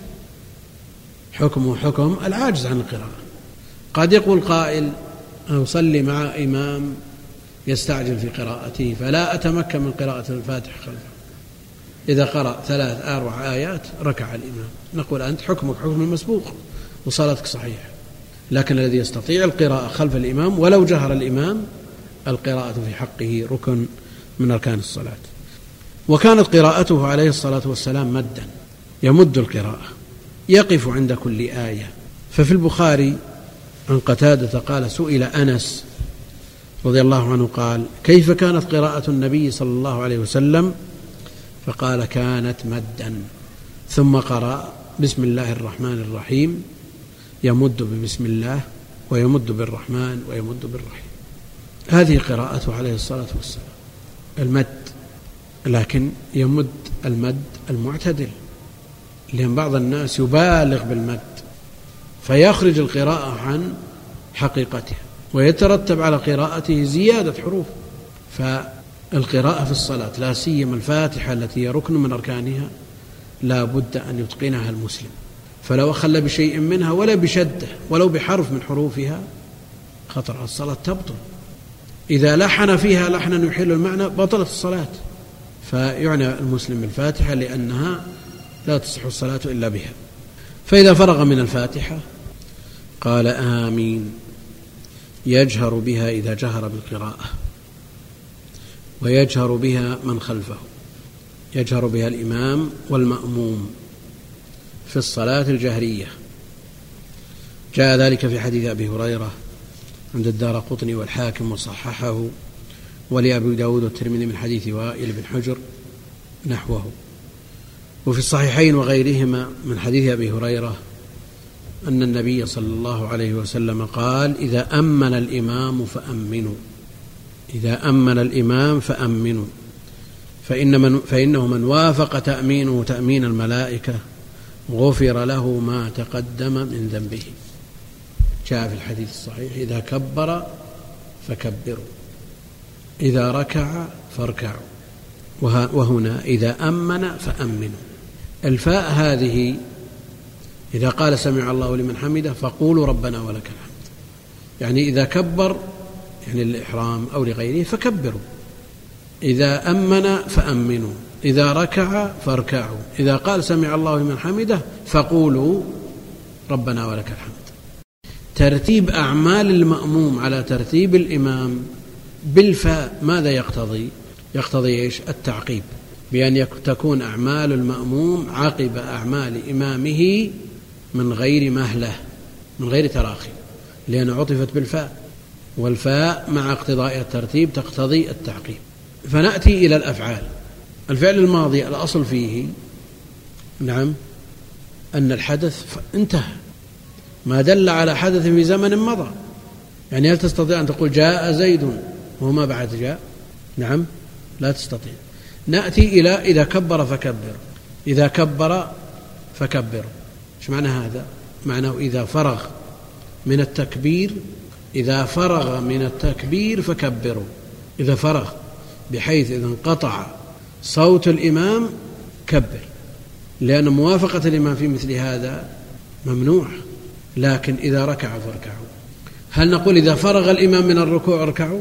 حكمه حكم العاجز عن القراءة. قد يقول قائل أصلي مع إمام يستعجل في قراءته فلا أتمكن من قراءة الفاتحة خلفه، إذا قرأ ثلاث أربع آيات ركع الإمام. نقول أنت حكمك حكم المسبوق وصلاتك صحيحة، لكن الذي يستطيع القراءة خلف الإمام ولو جهر الإمام القراءة في حقه ركن من أركان الصلاة. وكانت قراءته عليه الصلاة والسلام مدا، يمد القراءة، يقف عند كل آية. ففي البخاري عن قتادة قال سئل أنس رضي الله عنه قال كيف كانت قراءة النبي صلى الله عليه وسلم؟ فقال كانت مدا، ثم قرأ بسم الله الرحمن الرحيم، يمد ببسم الله ويمد بالرحمن ويمد بالرحيم. هذه قراءته عليه الصلاة والسلام المد، لكن يمد المد المعتدل، لأن بعض الناس يبالغ بالمد فيخرج القراءة عن حقيقتها ويترتب على قراءته زيادة حروف. فالقراءة في الصلاة لا سيما الفاتحة التي هي ركن من أركانها لا بد أن يتقنها المسلم، فلو أخل بشيء منها ولا بشدة ولو بحرف من حروفها خطر على الصلاة تبطل. إذا لحن فيها لحنا يحل المعنى بطلت الصلاة. فيعنى المسلم الفاتحة لأنها لا تصح الصلاة إلا بها. فإذا فرغ من الفاتحة قال آمين، يجهر بها إذا جهر بالقراءة، ويجهر بها من خلفه، يجهر بها الإمام والمأموم في الصلاة الجهرية. جاء ذلك في حديث أبي هريرة عند الدارقطني والحاكم وصححه، ولأبي داود والترمذي من حديث وائل بن حجر نحوه. وفي الصحيحين وغيرهما من حديث أبي هريرة أن النبي صلى الله عليه وسلم قال إذا أمن الإمام فأمنوا، إذا أمن الإمام فأمنوا فإن من فإنه من وافق تأمينه تأمين الملائكة غفر له ما تقدم من ذنبه. جاء في الحديث الصحيح إذا كبر فكبروا، إذا ركع فاركعوا، وهنا إذا أمن فأمنوا. الفاء هذه إذا قال سمع الله لمن حمده فقولوا ربنا ولك الحمد، يعني إذا كبر يعني للإحرام أو لغيره فكبروا. إذا أمن فأمنوا، إذا ركع فاركعوا، إذا قال سمع الله لمن حمده فقولوا ربنا ولك الحمد. ترتيب أعمال المأموم على ترتيب الإمام بالفاء ماذا يقتضي؟ يقتضي إيش؟ التعقيب، بأن تكون أعمال المأموم عقب أعمال إمامه من غير مهلة، من غير تراخي، لأن عطفت بالفاء، والفاء مع اقتضاء الترتيب تقتضي التعقيب. فنأتي إلى الأفعال. الفعل الماضي الأصل فيه نعم أن الحدث انتهى، ما دل على حدث في زمن مضى. يعني هل تستطيع أن تقول جاء زيد وما بعد جاء؟ نعم لا تستطيع. نأتي إلى إذا كبر فكبر، إذا كبر فكبر. إيش معنى هذا؟ معناه إذا فرغ من التكبير، إذا فرغ من التكبير فكبروا. إذا فرغ بحيث إذا انقطع صوت الإمام كبر، لأن موافقة الإمام في مثل هذا ممنوع. لكن إذا ركع فاركعوا. هل نقول إذا فرغ الإمام من الركوع اركعوا،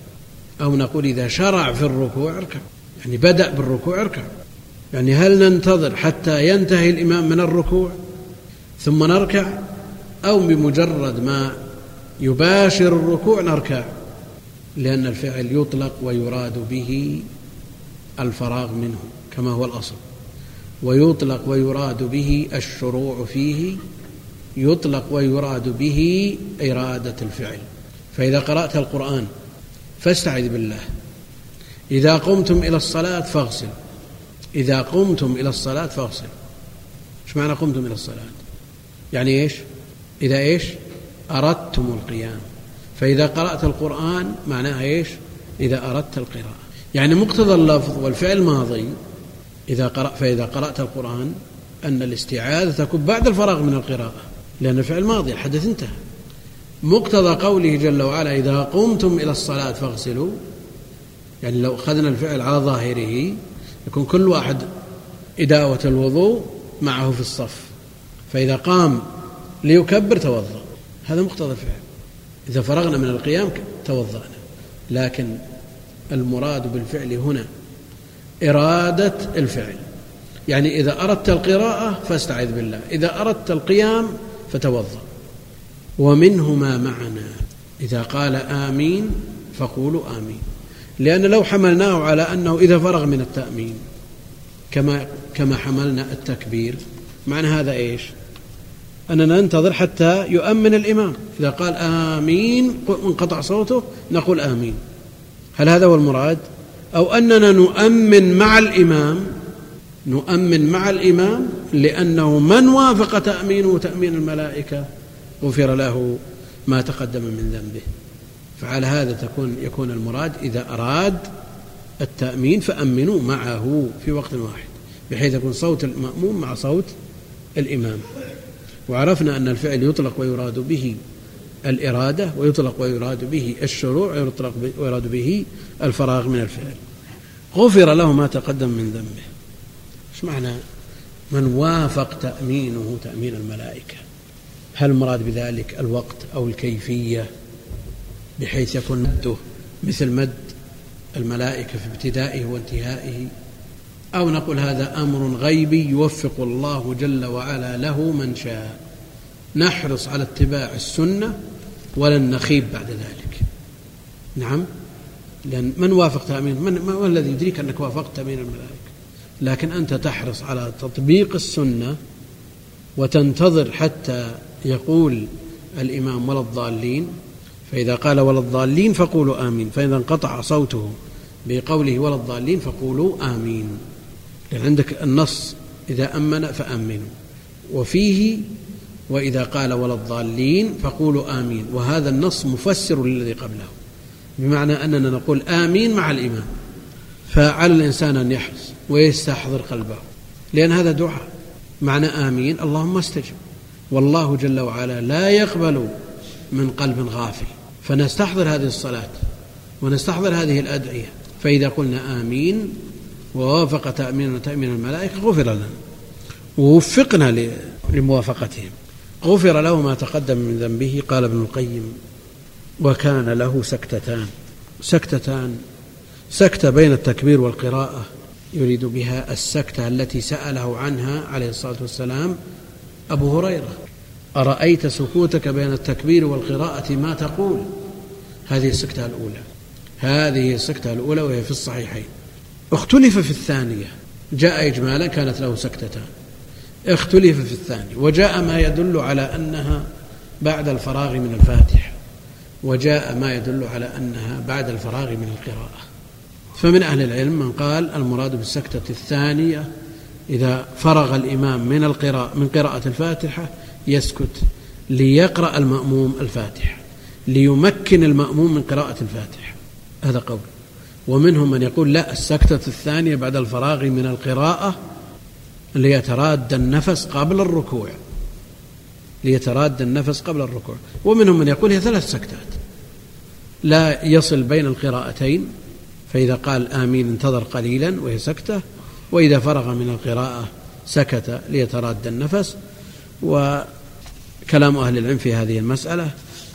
أو نقول إذا شرع في الركوع اركعوا؟ يعني بدأ بالركوع اركعوا. يعني هل ننتظر حتى ينتهي الإمام من الركوع ثم نركع، أو بمجرد ما يباشر الركوع نركع؟ لأن الفعل يطلق ويراد به الفراغ منه كما هو الأصل، ويطلق ويراد به الشروع فيه، يطلق ويراد به إرادة الفعل. فإذا قرأت القرآن فاستعذ بالله، إذا قمتم إلى الصلاة فاغسل، إذا قمتم إلى الصلاة فاغسل. إيش معنى قمتم إلى الصلاة؟ يعني إيش؟ إذا إيش؟ أردتم القيام. فإذا قرأت القرآن معناها إيش؟ إذا أردت القراءة. يعني مقتضى اللفظ والفعل ماضي إذا قرأ، فإذا قرأت القرآن أن الاستعاذة تكون بعد الفراغ من القراءة، لأن الفعل ماضي الحدث انتهى. مقتضى قوله جل وعلا إذا قمتم إلى الصلاة فاغسلوا، يعني لو أخذنا الفعل على ظاهره يكون كل واحد إداوة الوضوء معه في الصف، فإذا قام ليكبر توضأ، هذا مقتضى الفعل. إذا فرغنا من القيام توضأنا. لكن المراد بالفعل هنا إرادة الفعل، يعني إذا أردت القراءة فاستعذ بالله، إذا أردت القيام فتوضأ. ومنه ما معنا إذا قال آمين فقولوا آمين، لأن لو حملناه على أنه إذا فرغ من التأمين كما كما حملنا التكبير، معنى هذا إيش؟ أننا ننتظر حتى يؤمن الإمام، إذا قال آمين وانقطع صوته نقول آمين. هل هذا هو المراد؟ أو أننا نؤمن مع الإمام، نؤمن مع الإمام لأنه من وافق تأمينه تأمين الملائكة غفر له ما تقدم من ذنبه. فعلى هذا تكون يكون المراد إذا أراد التأمين فأمنوا معه في وقت واحد، بحيث يكون صوت المأموم مع صوت الإمام. وعرفنا أن الفعل يطلق ويراد به الإرادة، ويطلق ويراد به الشروع، ويطلق ويراد به الفراغ من الفعل. غفر له ما تقدم من ذنبه. ايش معنى من وافق تأمينه تأمين الملائكة؟ هل المراد بذلك الوقت أو الكيفية بحيث يكون مده مثل مد الملائكة في ابتدائه وانتهائه، أو نقول هذا أمر غيبي يوفق الله جل وعلا له من شاء؟ نحرص على اتباع السنة ولن نخيب بعد ذلك. نعم، لأن من وافق تأمين، من ما الذي يدريك أنك وافقت تأمين الملائكة؟ لكن أنت تحرص على تطبيق السنة وتنتظر حتى يقول الإمام ولا الضالين، فإذا قال ولا الضالين فقولوا آمين، فإذا انقطع صوته بقوله ولا الضالين فقولوا آمين. لأن عندك النص إذا أمن فأمنوا، وفيه وإذا قال ولا الضالين فقولوا آمين، وهذا النص مفسر للذي قبله، بمعنى أننا نقول آمين مع الإمام. فعلى الإنسان أن يحرص ويستحضر قلبه، لأن هذا دعاء. معنى آمين اللهم استجب، والله جل وعلا لا يقبل من قلب غافل. فنستحضر هذه الصلاة ونستحضر هذه الأدعية، فإذا قلنا آمين ووافق تأمين وتأمين الملائكة غفر لنا ووفقنا لموافقتهم، غفر له ما تقدم من ذنبه. قال ابن القيم وكان له سكتتان سكتتان سكتة بين التكبير والقراءة يريد بها السكتة التي سأله عنها عليه الصلاة والسلام أبو هريرة: أرأيت سكوتك بين التكبير والقراءة ما تقول؟ هذه السكتة الأولى هذه السكتة الأولى وهي في الصحيحين. اختلف في الثانية، جاء إجمالا كانت له سكتتان، اختلف في الثانية وجاء ما يدل على أنها بعد الفراغ من الفاتحة، وجاء ما يدل على أنها بعد الفراغ من القراءة. فمن أهل العلم من قال المراد بالسكتة الثانية إذا فرغ الإمام من القراءة من قراءة الفاتحة يسكت ليقرأ المأموم الفاتحة، ليمكن المأموم من قراءة الفاتحة، هذا قول. ومنهم من يقول لا، السكتة الثانية بعد الفراغ من القراءة ليتراد النفس قبل الركوع ليتراد النفس قبل الركوع ومنهم من يقول هي ثلاث سكتات لا يصل بين القراءتين، فإذا قال آمين انتظر قليلا وهي سكتة، وإذا فرغ من القراءة سكت ليتراد النفس. وكلام أهل العلم في هذه المسألة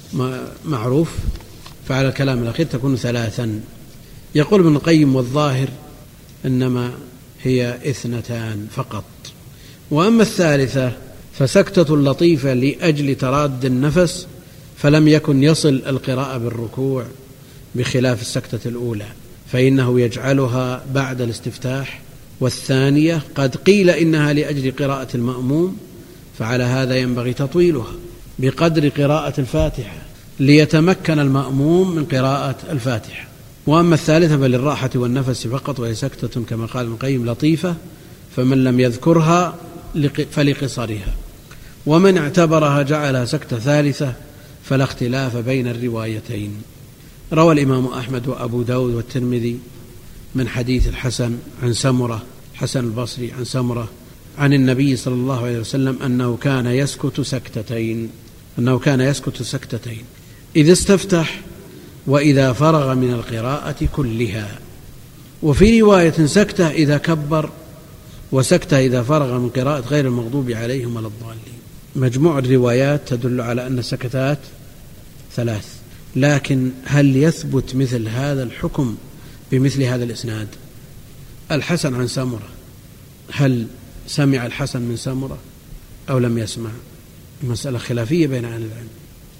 معروف، فعلى الكلام الأخير تكون ثلاثا. يقول ابن القيم: والظاهر إنما هي اثنتان فقط. وأما الثالثة فسكتة لطيفة لأجل تراد النفس، فلم يكن يصل القراءة بالركوع بخلاف السكتة الأولى، فإنه يجعلها بعد الاستفتاح. والثانية قد قيل إنها لأجل قراءة المأموم، فعلى هذا ينبغي تطويلها بقدر قراءة الفاتحة ليتمكن المأموم من قراءة الفاتحة. وأما الثالثة فللراحة والنفس فقط، وهي سكتة كما قال ابن القيم لطيفة، فمن لم يذكرها فلقصرها، ومن اعتبرها جعلها سكتة ثالثة، فلا اختلاف بين الروايتين. روى الإمام أحمد وأبو داود والترمذي من حديث الحسن عن سمرة حسن البصري عن سمرة عن النبي صلى الله عليه وسلم أنه كان يسكت سكتتين أنه كان يسكت سكتتين إذا استفتح وإذا فرغ من القراءة كلها. وفي رواية سكتة إذا كبر، وسكتة إذا فرغ من قراءة غير المغضوب عليهم ولا الضالين. مجموع الروايات تدل على أن السكتات ثلاث، لكن هل يثبت مثل هذا الحكم بمثل هذا الإسناد؟ الحسن عن سمرة، هل سمع الحسن من سمرة أو لم يسمع؟ مسألة خلافية بين أهل العلم.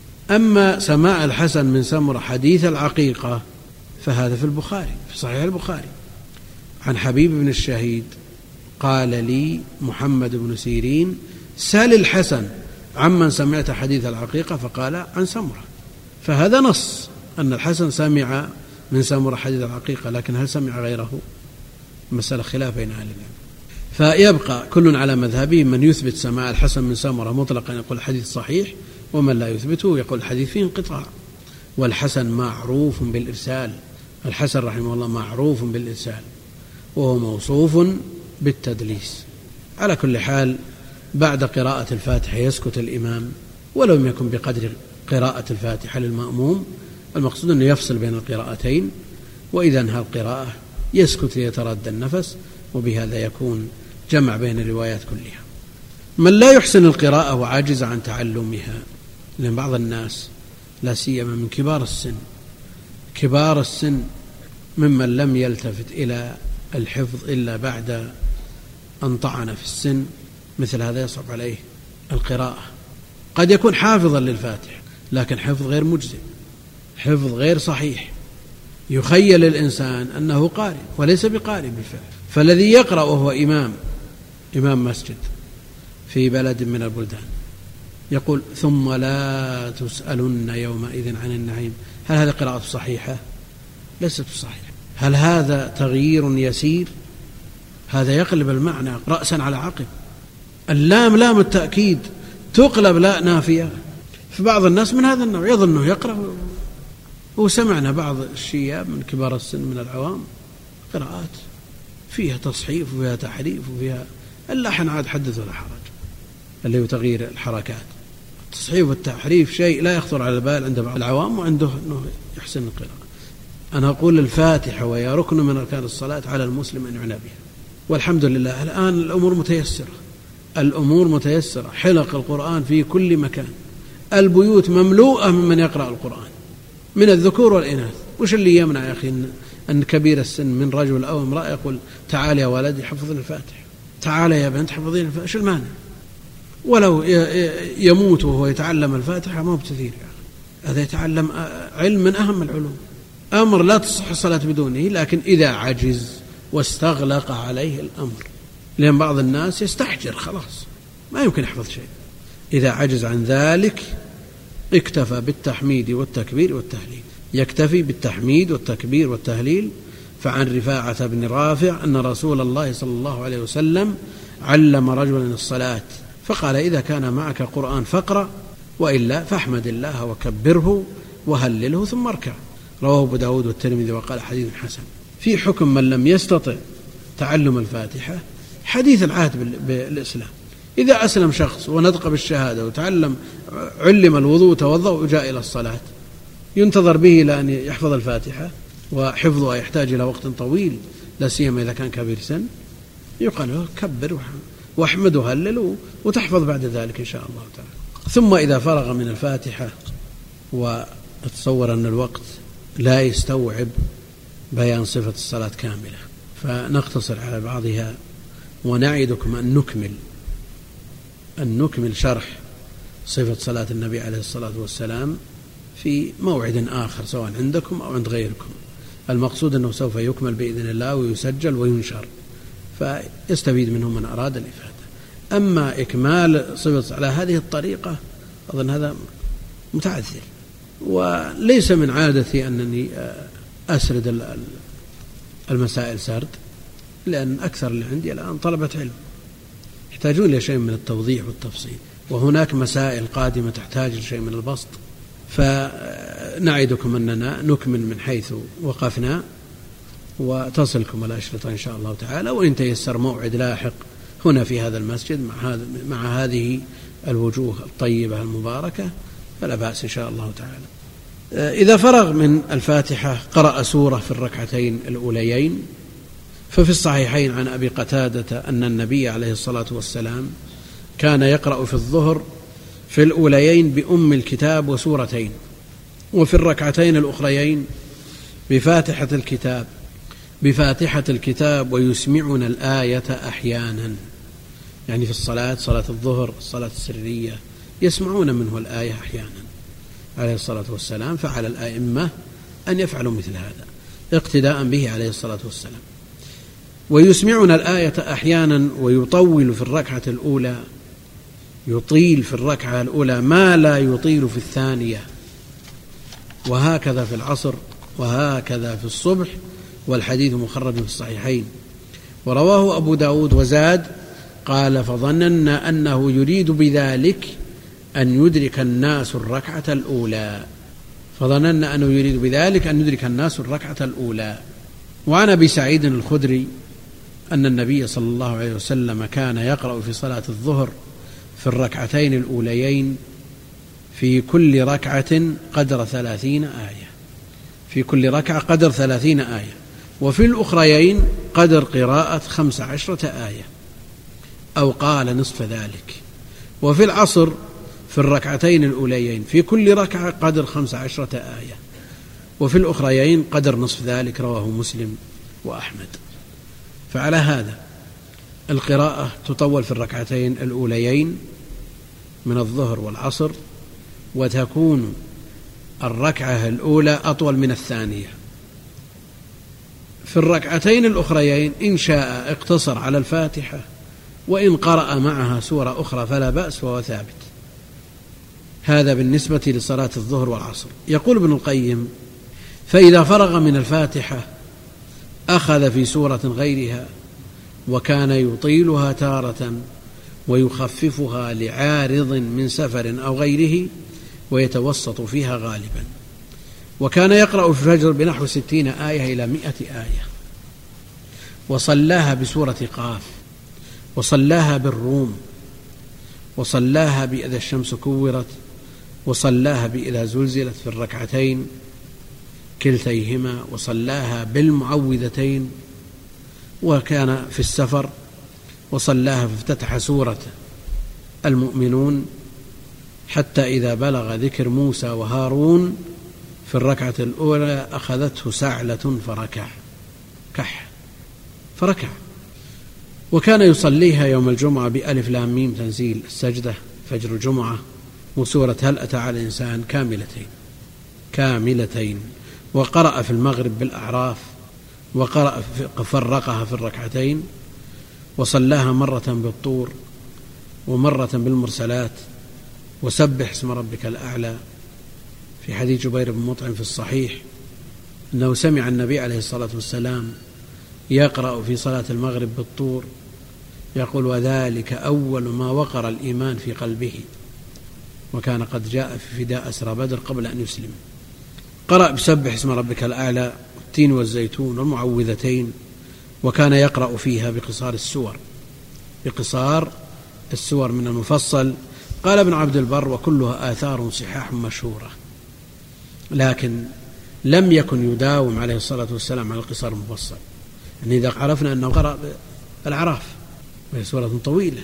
أما سماع الحسن من سمرة حديث العقيقة فهذا في البخاري في صحيح البخاري عن حبيب بن الشهيد قال لي محمد بن سيرين: سل الحسن عمن سمعت حديث العقيقة، فقال عن سمرة. فهذا نص أن الحسن سمع من سمرة حديث العقيقة، لكن هل سمع غيره؟ مسألة خلاف بين أهل العلم. فيبقى كل على مذهبه، من يثبت سماع الحسن من سمرة مطلقا يقول الحديث صحيح، ومن لا يثبته يقول الحديث فيه انقطاع. والحسن معروف بالإرسال، الحسن رحمه الله معروف بالإرسال، وهو موصوف بالتدليس. على كل حال بعد قراءة الفاتحة يسكت الإمام ولو لم يكن بقدر قراءة الفاتحة للمأموم، المقصود أنه يفصل بين القراءتين، وإذا انهى القراءة يسكت ليترد النفس، وبهذا يكون جمع بين الروايات كلها. من لا يحسن القراءة وعاجز عن تعلمها، لأن بعض الناس لا سيما من كبار السن كبار السن ممن لم يلتفت إلى الحفظ إلا بعد أن طعن في السن، مثل هذا يصعب عليه القراءة. قد يكون حافظا للفاتحة لكن حفظ غير مجزئ، حفظ غير صحيح، يخيل الإنسان أنه قارئ وليس بقارئ بالفعل. فالذي يقرأ وهو إمام إمام مسجد في بلد من البلدان يقول: ثم لا تسألن يومئذ عن النعيم، هل هذا قراءة صحيحة؟ ليست صحيحة. هل هذا تغيير يسير؟ هذا يقلب المعنى رأسا على عقب. اللام لام التأكيد تقلب لا نافية. فبعض الناس من هذا النوع يظنه يقرأ، وسمعنا بعض الشياب من كبار السن من العوام قراءات فيها تصحيف وفيها تحريف وفيها اللحن عاد حدث ولا حرج، اللي هو تغيير الحركات. التصحيف والتحريف شيء لا يخطر على البال عند بعض العوام، وعنده أنه يحسن القراءة. أنا أقول الفاتحة وهي ركن من أركان الصلاة، على المسلم أن يعنى بها. والحمد لله الآن الأمور متيسرة، الأمور متيسرة، حلق القرآن في كل مكان، البيوت مملوءة ممن يقرأ القرآن، من الذكور والإناث. وش اللي يمنع يا أخي أن كبير السن من رجل أو امرأة يقول تعال يا ولدي حفظني الفاتحة، تعال يا بنت حفظيني الفاتحة، إيش المانع؟ ولو يموت وهو يتعلم الفاتحة ما هو بكثير يعني. هذا يتعلم علم من أهم العلوم، أمر لا تصح الصلاة بدونه، لكن إذا عجز واستغلق عليه الأمر، لأن بعض الناس يستحجر خلاص ما يمكن يحفظ شيء، إذا عجز عن ذلك اكتفى بالتحميد والتكبير والتهليل، يكتفي بالتحميد والتكبير والتهليل. فعن رفاعة بن رافع أن رسول الله صلى الله عليه وسلم علم رجلا الصلاة فقال إذا كان معك قرآن فاقرأ، وإلا فاحمد الله وكبره وهلله ثم اركع. رواه أبو داود والترمذي وقال حديث حسن. في حكم من لم يستطع تعلم الفاتحة حديث العهد بالإسلام، إذا أسلم شخص ونطق بالشهادة وتعلم علم الوضوء توضأ وجاء إلى الصلاة، ينتظر به لأن يحفظ الفاتحة، وحفظها يحتاج إلى وقت طويل لا سيما إذا كان كبير سن، يقال له كبر واحمد وهلل وتحفظ بعد ذلك إن شاء الله تعالى. ثم إذا فرغ من الفاتحة، وأتصور أن الوقت لا يستوعب بيان صفة الصلاة كاملة، فنقتصر على بعضها ونعدكم أن نكمل أن نكمل شرح صفة صلاة النبي عليه الصلاة والسلام في موعد آخر سواء عندكم أو عند غيركم. المقصود أنه سوف يكمل بإذن الله ويسجل وينشر، فيستفيد منه من أراد الإفادة. أما إكمال صفة على هذه الطريقة أظن هذا متعذر، وليس من عادتي أنني أسرد المسائل سرد، لأن أكثر اللي عندي الآن طلبة علم يحتاجون إلى شيء من التوضيح والتفصيل، وهناك مسائل قادمة تحتاج لشيء من البسط. فنعدكم أننا نكمل من حيث وقفنا، وتصلكم الأشرطة إن شاء الله تعالى، وإن تيسر موعد لاحق هنا في هذا المسجد مع, مع هذه الوجوه الطيبة المباركة فلا بأس إن شاء الله تعالى. إذا فرغ من الفاتحة قرأ سورة في الركعتين الأوليين، ففي الصحيحين عن أبي قتادة أن النبي عليه الصلاة والسلام كان يقرأ في الظهر في الأوليين بأم الكتاب وسورتين، وفي الركعتين الأخريين بفاتحة الكتاب بفاتحة الكتاب ويسمعنا الآية أحيانا، يعني في الصلاة صلاة الظهر الصلاة السرية يسمعون منه الآية أحيانا عليه الصلاة والسلام. فعلى الآئمة أن يفعلوا مثل هذا اقتداء به عليه الصلاة والسلام. ويسمعنا الآية أحيانا ويطول في الركعة الأولى، يطيل في الركعة الأولى ما لا يطيل في الثانية، وهكذا في العصر وهكذا في الصبح، والحديث مخرج في الصحيحين. ورواه أبو داود وزاد قال فظننا أنه يريد بذلك أن يدرك الناس الركعة الأولى فظننا أنه يريد بذلك أن يدرك الناس الركعة الأولى. وعن أبي سعيد الخدري أن النبي صلى الله عليه وسلم كان يقرأ في صلاة الظهر في الركعتين الأوليين في كل ركعة قدر ثلاثين آية في كل ركعة قدر ثلاثين آية وفي الأخريين قدر قراءة خمس عشرة آية أو قال نصف ذلك. وفي العصر في الركعتين الأوليين في كل ركعة قدر خمس عشرة آية وفي الأخريين قدر نصف ذلك. رواه مسلم وأحمد. فعلى هذا القراءة تطول في الركعتين الأوليين من الظهر والعصر، وتكون الركعة الأولى أطول من الثانية. في الركعتين الأخريين إن شاء اقتصر على الفاتحة، وإن قرأ معها سورة أخرى فلا بأس وهو ثابت. هذا بالنسبة لصلاة الظهر والعصر. يقول ابن القيم فإذا فرغ من الفاتحة أخذ في سورة غيرها، وكان يطيلها تارة ويخففها لعارض من سفر أو غيره ويتوسط فيها غالبا. وكان يقرأ في الفجر بنحو ستين آية إلى مئة آية، وصلاها بسورة قاف، وصلاها بالروم، وصلاها بإذا الشمس كورت، وصلاها بإذا زلزلت في الركعتين كلتيهما، وصلاها بالمعوذتين وكان في السفر، وصلاها فافتتح سورة المؤمنون حتى إذا بلغ ذكر موسى وهارون في الركعة الأولى أخذته سعلة فركع، كح فركع. وكان يصليها يوم الجمعة بألف لام ميم تنزيل السجدة فجر الجمعة وسورة هل أتى على الإنسان كاملتين كاملتين وقرأ في المغرب بالأعراف، وقرأ فرقها في الركعتين، وصلاها مرة بالطور ومرة بالمرسلات، وسبح اسم ربك الأعلى. في حديث جبير بن مطعم في الصحيح أنه سمع النبي عليه الصلاة والسلام يقرأ في صلاة المغرب بالطور يقول: وذلك أول ما وقر الإيمان في قلبه، وكان قد جاء في فداء أسرى بدر قبل أن يسلم. قرأ بسبح اسم ربك الأعلى والتين والزيتون والمعوذتين، وكان يقرأ فيها بقصار السور بقصار السور من المفصل. قال ابن عبد البر: وكلها آثار صحاح مشهورة، لكن لم يكن يداوم عليه الصلاة والسلام على القصار المفصل. يعني إذا عرفنا أنه قرأ بالأعراف وهي سورة طويلة،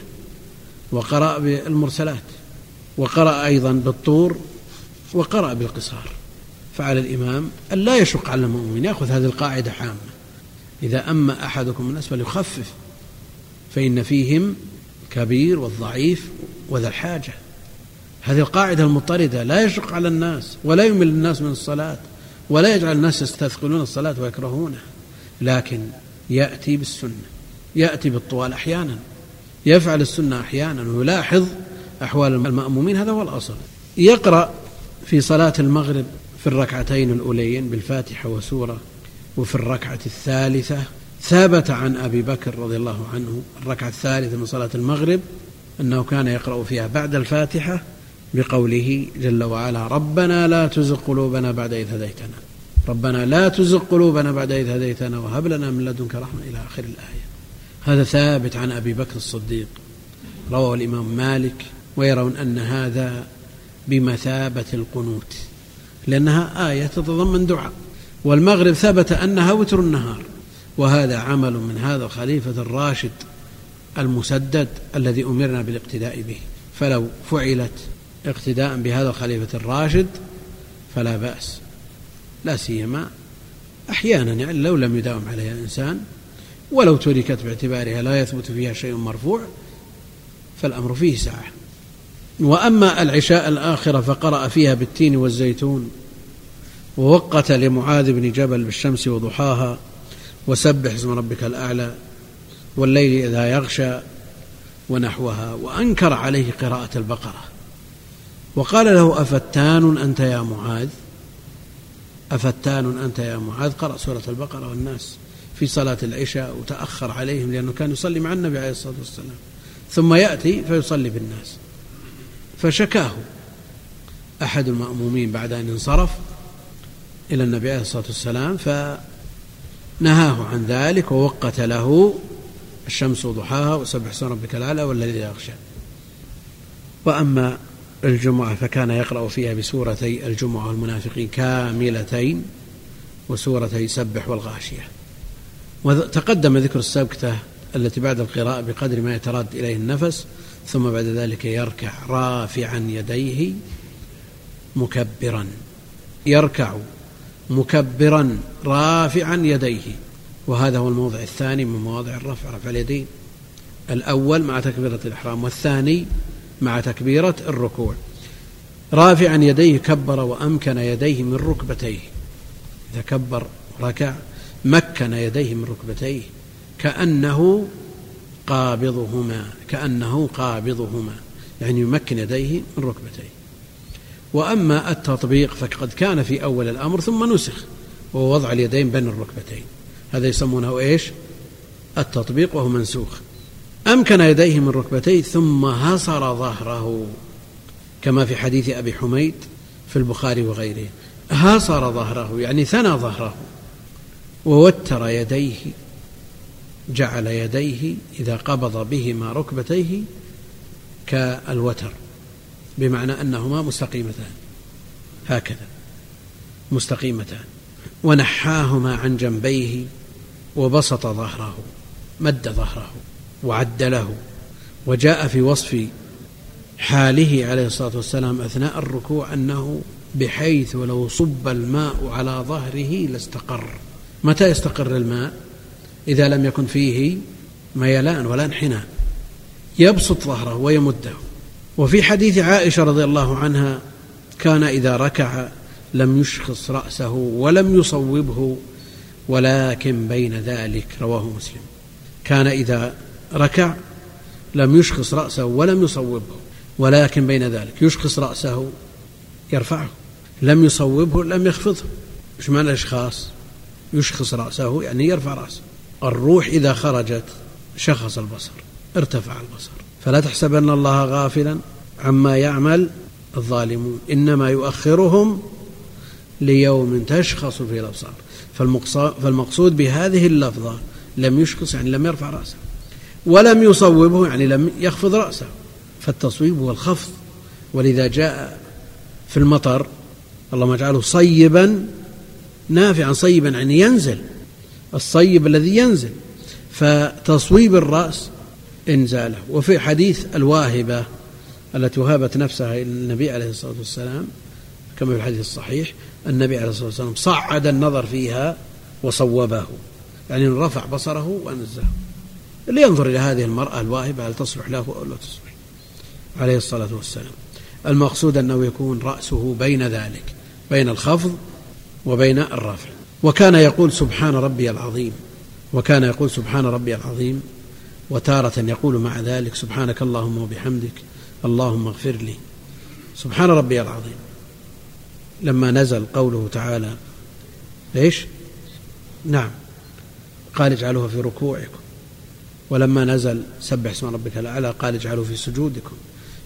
وقرأ بالمرسلات، وقرأ أيضا بالطور، وقرأ بالقصار، فعلى الإمام أن لا يشق على المؤمن، يأخذ هذه القاعدة عامة: إذا أما أحدكم الناس فليخفف فإن فيهم كبير والضعيف وذا الحاجة. هذه القاعدة المضطردة: لا يشق على الناس ولا يمل الناس من الصلاة ولا يجعل الناس يستثقلون الصلاة ويكرهونها، لكن يأتي بالسنة، يأتي بالطوال أحيانا، يفعل السنة أحيانا، ويلاحظ أحوال المأمومين. هذا هو الأصل. يقرأ في صلاة المغرب في الركعتين الأوليين بالفاتحة وسورة، وفي الركعة الثالثة ثابت عن أبي بكر رضي الله عنه الركعة الثالثة من صلاة المغرب أنه كان يقرأ فيها بعد الفاتحة بقوله جل وعلا: ربنا لا تزغ قلوبنا بعد إذ هديتنا، ربنا لا تزغ قلوبنا بعد إذ هديتنا وهب لنا من لدنك رحمة إلى آخر الآية. هذا ثابت عن أبي بكر الصديق، رواه الإمام مالك، ويرون أن هذا بمثابة القنوت لأنها آية تتضمن دعاء، والمغرب ثبت أنها وتر النهار، وهذا عمل من هذا الخليفة الراشد المسدد الذي أمرنا بالاقتداء به. فلو فعلت اقتداء بهذا الخليفة الراشد فلا بأس، لا سيما أحيانا يعني لو لم يداوم عليها إنسان، ولو تركت باعتبارها لا يثبت فيها شيء مرفوع فالأمر فيه سعة. وأما العشاء الآخرة فقرأ فيها بالتين والزيتون، ووقت لمعاذ بن جبل بالشمس وضحاها، وسبح اسم ربك الأعلى، والليل إذا يغشى، ونحوها. وأنكر عليه قراءة البقرة وقال له: أفتان أنت يا معاذ، أفتان أنت يا معاذ. قرأ سورة البقرة والناس في صلاة العشاء وتأخر عليهم لأنه كان يصلي مع النبي عليه الصلاة والسلام، ثم يأتي فيصلي بالناس. فشكاه أحد المأمومين بعد أن انصرف إلى النبي عليه الصلاة والسلام فنهاه عن ذلك، ووقت له الشمس وضحاها، وسبح اسم ربك الأعلى، والليل يغشى. وأما الجمعة فكان يقرأ فيها بسورتي الجمعة والمنافقين كاملتين، وسورتي سبح والغاشية. وتقدم ذكر السبكتة التي بعد القراءة بقدر ما يتراد إليه النفس، ثم بعد ذلك يركع رافعا يديه مكبرا، يركع مكبرا رافعا يديه. وهذا هو الموضع الثاني من مواضع الرفع، رفع اليدين، الأول مع تكبيرة الإحرام، والثاني مع تكبيرة الركوع. رافعا يديه كبر وأمكن يديه من ركبتيه، إذا كبر ركع مكن يديه من ركبتيه كأنه قابضهما، كأنه قابضهما يعني يمكن يديه من ركبتيه. وأما التطبيق فقد كان في أول الأمر ثم نسخ، وهو وضع اليدين بين الركبتين، هذا يسمونه إيش؟ التطبيق، وهو منسوخ. أمكن يديه من ركبتيه ثم هصر ظهره، كما في حديث أبي حميد في البخاري وغيره، هصر ظهره يعني ثنى ظهره. ووتر يديه، جعل يديه إذا قبض بهما ركبتيه كالوتر، بمعنى أنهما مستقيمتان، هكذا مستقيمتان. ونحاهما عن جنبيه وبسط ظهره، مد ظهره وعدله. وجاء في وصف حاله عليه الصلاة والسلام أثناء الركوع أنه بحيث لو صب الماء على ظهره لاستقر. متى يستقر الماء؟ إذا لم يكن فيه ميلان ولا انحناء، يبسط ظهره ويمده. وفي حديث عائشة رضي الله عنها كان إذا ركع لم يشخص رأسه ولم يصوبه ولكن بين ذلك، رواه مسلم. كان إذا ركع لم يشخص رأسه ولم يصوبه ولكن بين ذلك، يشخص رأسه يرفعه، لم يصوبه لم يخفضه. إيش معنى الإشخاص؟ يشخص رأسه يعني يرفع رأسه. الروح إذا خرجت شخص البصر، ارتفع البصر. فلا تحسبن الله غافلا عما يعمل الظالمون، إنما يؤخرهم ليوم تشخص فيه الأبصار. فالمقصود بهذه اللفظة لم يشخص يعني لم يرفع رأسه، ولم يصوبه يعني لم يخفض رأسه، فالتصويب هو الخفض. ولذا جاء في المطر اللهم اجعله صيبا نافعا، صيبا يعني ينزل، الصيب الذي ينزل، فتصويب الرأس إنزاله. وفي حديث الواهبة التي وهبت نفسها إلى النبي عليه الصلاة والسلام كما في الحديث الصحيح، النبي عليه الصلاة والسلام صعد النظر فيها وصوبه، يعني رفع بصره ونزله لينظر إلى هذه المرأة الواهبة هل تصلح له أو لا تصلح عليه الصلاة والسلام. المقصود أنه يكون رأسه بين ذلك، بين الخفض وبين الرفع. وكان يقول سبحان ربي العظيم، وكان يقول سبحان ربي العظيم، وتارة يقول مع ذلك سبحانك اللهم وبحمدك اللهم اغفر لي. سبحان ربي العظيم لما نزل قوله تعالى ليش؟ نعم قال اجعلوها في ركوعكم، ولما نزل سبح اسم ربك الأعلى قال اجعلوا في سجودكم.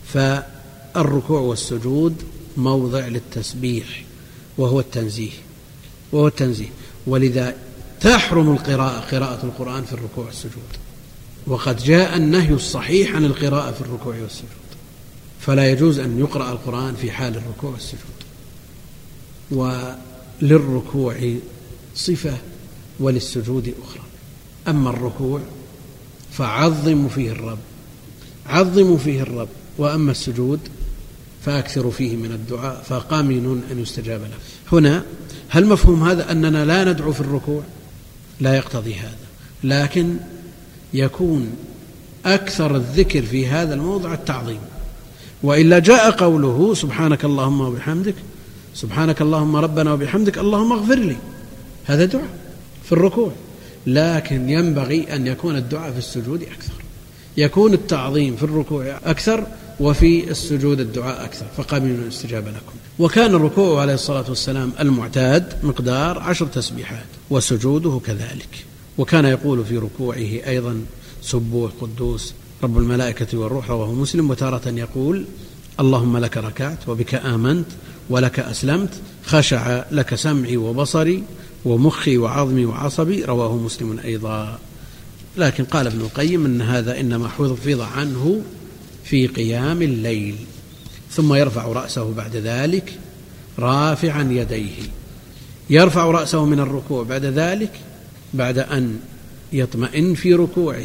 فالركوع والسجود موضع للتسبيح وهو التنزيه وهو التنزيه ولذا تحرم القراءة قراءة القرآن في الركوع والسجود، وقد جاء النهي الصحيح عن القراءة في الركوع والسجود، فلا يجوز أن يقرأ القرآن في حال الركوع والسجود. وللركوع صفة وللسجود أخرى. أما الركوع فعظموا فيه الرب، عظموا فيه الرب، وأما السجود فأكثروا فيه من الدعاء فقامن أن يستجاب له. هنا هل مفهوم هذا أننا لا ندعو في الركوع؟ لا يقتضي هذا، لكن يكون أكثر الذكر في هذا الموضع التعظيم، وإلا جاء قوله سبحانك اللهم وبحمدك، سبحانك اللهم ربنا وبحمدك اللهم اغفر لي، هذا دعاء في الركوع، لكن ينبغي أن يكون الدعاء في السجود أكثر، يكون التعظيم في الركوع أكثر وفي السجود الدعاء أكثر، فقامن الاستجابة لكم. وكان الركوع عليه الصلاة والسلام المعتاد مقدار عشر تسبيحات، وسجوده كذلك. وكان يقول في ركوعه أيضا سبوح قدوس رب الملائكة والروح، رواه مسلم. وتارة يقول اللهم لك ركعت وبك آمنت ولك أسلمت، خشع لك سمعي وبصري ومخي وعظمي وعصبي، رواه مسلم أيضا. لكن قال ابن القيم أن هذا إنما حفظ عنه في قيام الليل. ثم يرفع رأسه بعد ذلك رافعا يديه، يرفع رأسه من الركوع بعد ذلك بعد أن يطمئن في ركوعه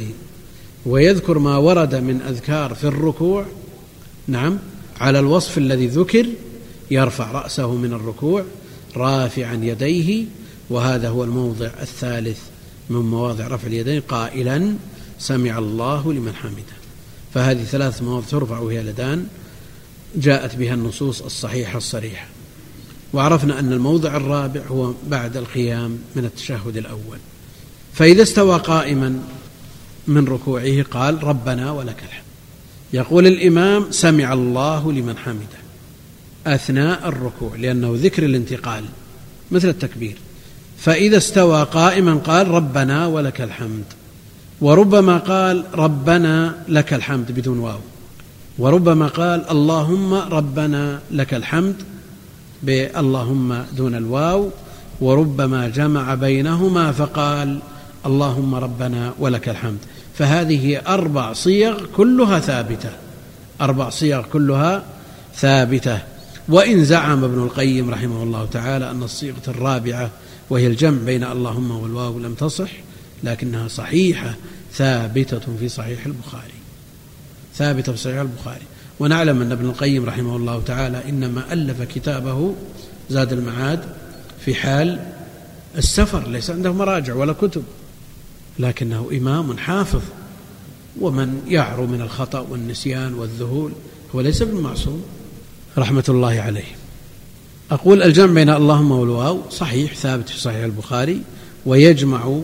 ويذكر ما ورد من أذكار في الركوع، نعم على الوصف الذي ذكر، يرفع رأسه من الركوع رافعا يديه، وهذا هو الموضع الثالث من مواضع رفع اليدين، قائلا سمع الله لمن حمده. فهذه ثلاث مواضع ترفع وهي اليدان جاءت بها النصوص الصحيحة الصريحة. وعرفنا أن الموضع الرابع هو بعد القيام من التشهد الأول. فإذا استوى قائما من ركوعه قال ربنا ولك الحمد، يقول الإمام سمع الله لمن حمده أثناء الركوع لأنه ذكر الانتقال مثل التكبير. فإذا استوى قائما قال ربنا ولك الحمد، وربما قال ربنا لك الحمد بدون واو، وربما قال اللهم ربنا لك الحمد باللهم دون الواو، وربما جمع بينهما فقال اللهم ربنا ولك الحمد. فهذه أربع صيغ كلها ثابتة، أربع صيغ كلها ثابتة. وإن زعم ابن القيم رحمه الله تعالى أن الصيغة الرابعة وهي الجمع بين اللهم والواو لم تصح، لكنها صحيحة ثابتة في صحيح البخاري، ثابتة في صحيح البخاري. ونعلم أن ابن القيم رحمه الله تعالى إنما ألف كتابه زاد المعاد في حال السفر، ليس عنده مراجع ولا كتب، لكنه إمام حافظ، ومن يعرو من الخطأ والنسيان والذهول هو ليس بالمعصوم رحمة الله عليه. أقول الجمع بين اللهم والواو صحيح ثابت في صحيح البخاري، ويجمع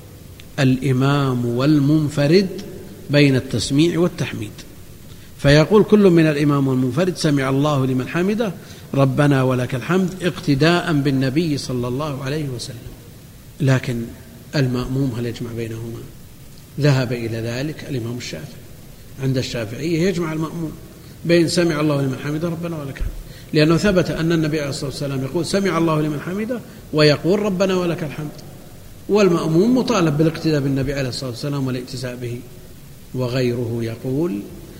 الإمام والمنفرد بين التسميع والتحميد، فيقول كل من الإمام والمنفرد سمع الله لمن حمده ربنا ولك الحمد اقتداء بالنبي صلى الله عليه وسلم. لكن المأموم هل يجمع بينهما؟ ذهب إلى ذلك الإمام الشافعي. عند الشافعية يجمع المأموم بين سمع الله لمن حمده ربنا ولك الحمد، لأنه ثبت أن النبي عليه الصلاة والسلام يقول سمع الله لمن حمده ويقول ربنا ولك الحمد، والمأموم مطالب بالاقتداء بالنبي عليه الصلاة والسلام والائتساء به. وغيره يقول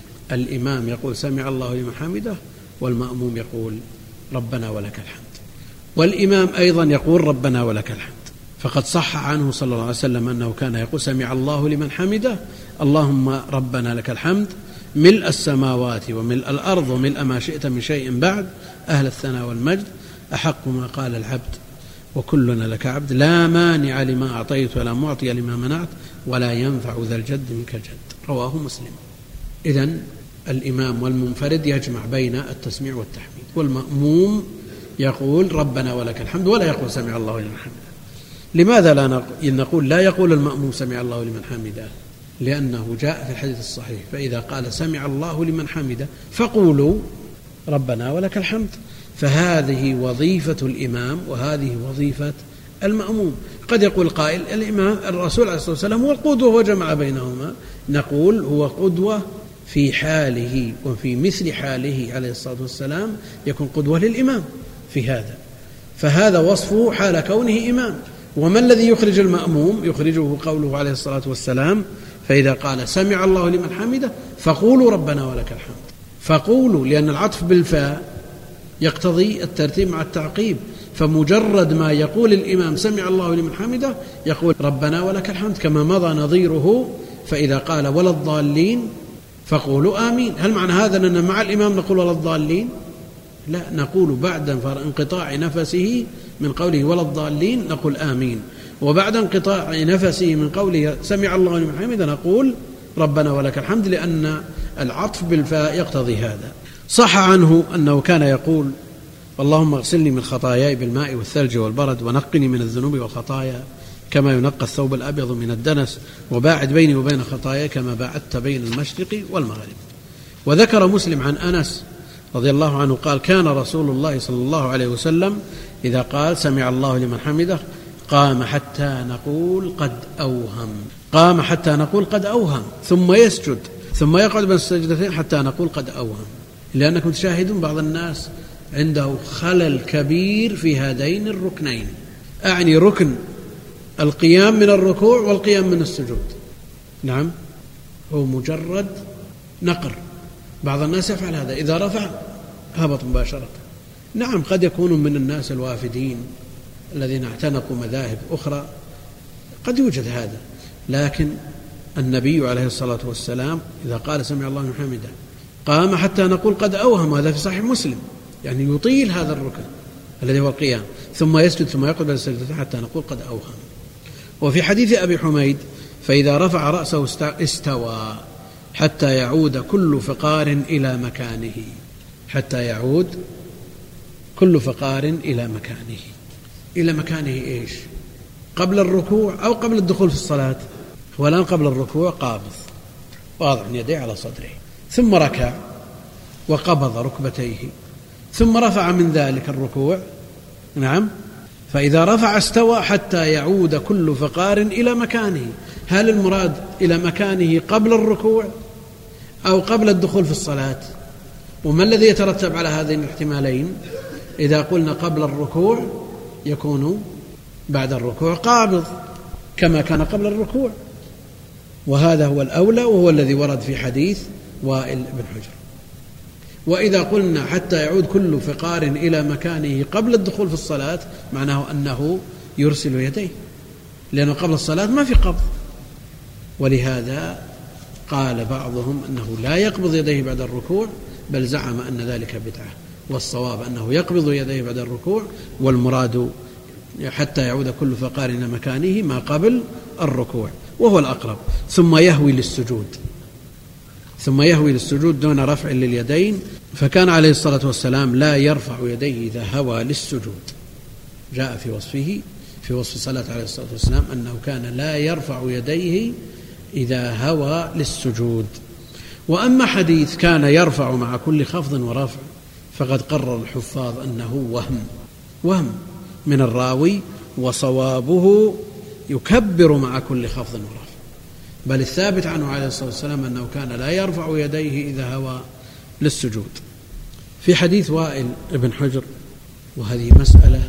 الإمام يقول سمع الله لمن حمده والمأموم يقول ربنا ولك الحمد، والإمام أيضا يقول ربنا ولك الحمد. فقد صح عنه صلى الله عليه وسلم أنه كان يقول سمع الله لمن حمده اللهم ربنا لك الحمد ملء السماوات وملء الأرض وملء ما شئت من شيء بعد أهل الثناء والمجد أحق ما قال العبد وكلنا لك عبد لا مانع لما أعطيت ولا معطي لما منعت ولا ينفع ذا الجد منك الجد. رواه مسلم. إذن الإمام والمنفرد يجمع بين التسميع والتحميد، والمأموم يقول ربنا ولك الحمد ولا يقول سمع الله لمن حمده. لماذا لا نقول لا يقول المأموم سمع الله لمن حمده؟ لأنه جاء في الحديث الصحيح فإذا قال سمع الله لمن حمده فقولوا ربنا ولك الحمد. فهذه وظيفة الإمام وهذه وظيفة المأموم. قد يقول قائل الإمام الرسول عليه الصلاة والسلام هو القدوة وجمع بينهما، نقول هو قدوة في حاله وفي مثل حاله عليه الصلاة والسلام يكون قدوة للإمام في هذا، فهذا وصفه حال كونه إمام. وما الذي يخرج المأموم؟ يخرجه قوله عليه الصلاة والسلام فإذا قال سمع الله لمن حمده فقولوا ربنا ولك الحمد. فقولوا لأن العطف بالفاء يقتضي الترتيب مع التعقيب، فمجرد ما يقول الإمام سمع الله لمن حمده يقول ربنا ولك الحمد، كما مضى نظيره فإذا قال ولا الضالين فقولوا آمين. هل معنى هذا أننا مع الإمام نقول ولا الضالين؟ لا، نقول بعد انقطاع نفسه من قوله ولا الضالين نقول آمين، وبعد انقطاع نفسه من قوله سمع الله لمن حمده نقول ربنا ولك الحمد، لأن العطف بالفاء يقتضي هذا. صح عنه أنه كان يقول اللهم اغسلني من خطاياي بالماء والثلج والبرد ونقني من الذنوب والخطايا كما ينقى الثوب الأبيض من الدنس وباعد بيني وبين خطاياي كما باعدت بين المشرق والمغرب. وذكر مسلم عن أنس رضي الله عنه قال كان رسول الله صلى الله عليه وسلم إذا قال سمع الله لمن حمده قام حتى نقول قد أوهم قام حتى نقول قد أوهم ثم يسجد ثم يقعد بين السجدتين حتى نقول قد أوهم، لأنكم تشاهدون بعض الناس عنده خلل كبير في هذين الركنين، أعني ركن القيام من الركوع والقيام من السجود. نعم، هو مجرد نقر. بعض الناس يفعل هذا، إذا رفع هبط مباشرة. نعم، قد يكونوا من الناس الوافدين الذين اعتنقوا مذاهب أخرى، قد يوجد هذا، لكن النبي عليه الصلاة والسلام إذا قال سمع الله لمن حمده قام حتى نقول قد أوهم، هذا في صحيح مسلم، يعني يطيل هذا الركن الذي هو القيام ثم يسجد ثم يقعد بين السجدتين حتى نقول قد أوهم. وفي حديث أبي حميد فإذا رفع رأسه استوى حتى يعود كل فقار إلى مكانه حتى يعود كل فقار إلى مكانه. إلى مكانه إيش؟ قبل الركوع أو قبل الدخول في الصلاة؟ والآن قبل الركوع قابض واضع يديه على صدره، ثم ركع وقبض ركبتيه ثم رفع من ذلك الركوع. نعم، فإذا رفع استوى حتى يعود كل فقار إلى مكانه. هل المراد إلى مكانه قبل الركوع أو قبل الدخول في الصلاة؟ وما الذي يترتب على هذين الاحتمالين؟ إذا قلنا قبل الركوع يكون بعد الركوع قابض كما كان قبل الركوع، وهذا هو الأولى وهو الذي ورد في حديث وائل بن حجر. وإذا قلنا حتى يعود كل فقار إلى مكانه قبل الدخول في الصلاة معناه أنه يرسل يديه، لأنه قبل الصلاة ما في قبض. ولهذا قال بعضهم أنه لا يقبض يديه بعد الركوع بل زعم أن ذلك بدعة، والصواب أنه يقبض يديه بعد الركوع، والمراد حتى يعود كل فقار إلى مكانه ما قبل الركوع، وهو الأقرب. ثم يهوي للسجود ثم يهوي للسجود دون رفع لليدين، فكان عليه الصلاة والسلام لا يرفع يديه إذا هوى للسجود. جاء في وصفه في وصف صلاة عليه الصلاة والسلام أنه كان لا يرفع يديه إذا هوى للسجود. وأما حديث كان يرفع مع كل خفض ورفع فقد قرر الحفاظ أنه وهم وهم من الراوي، وصوابه يكبر مع كل خفض ورفع، بل الثابت عنه عليه الصلاة والسلام أنه كان لا يرفع يديه إذا هوى للسجود. في حديث وائل ابن حجر، وهذه مسألة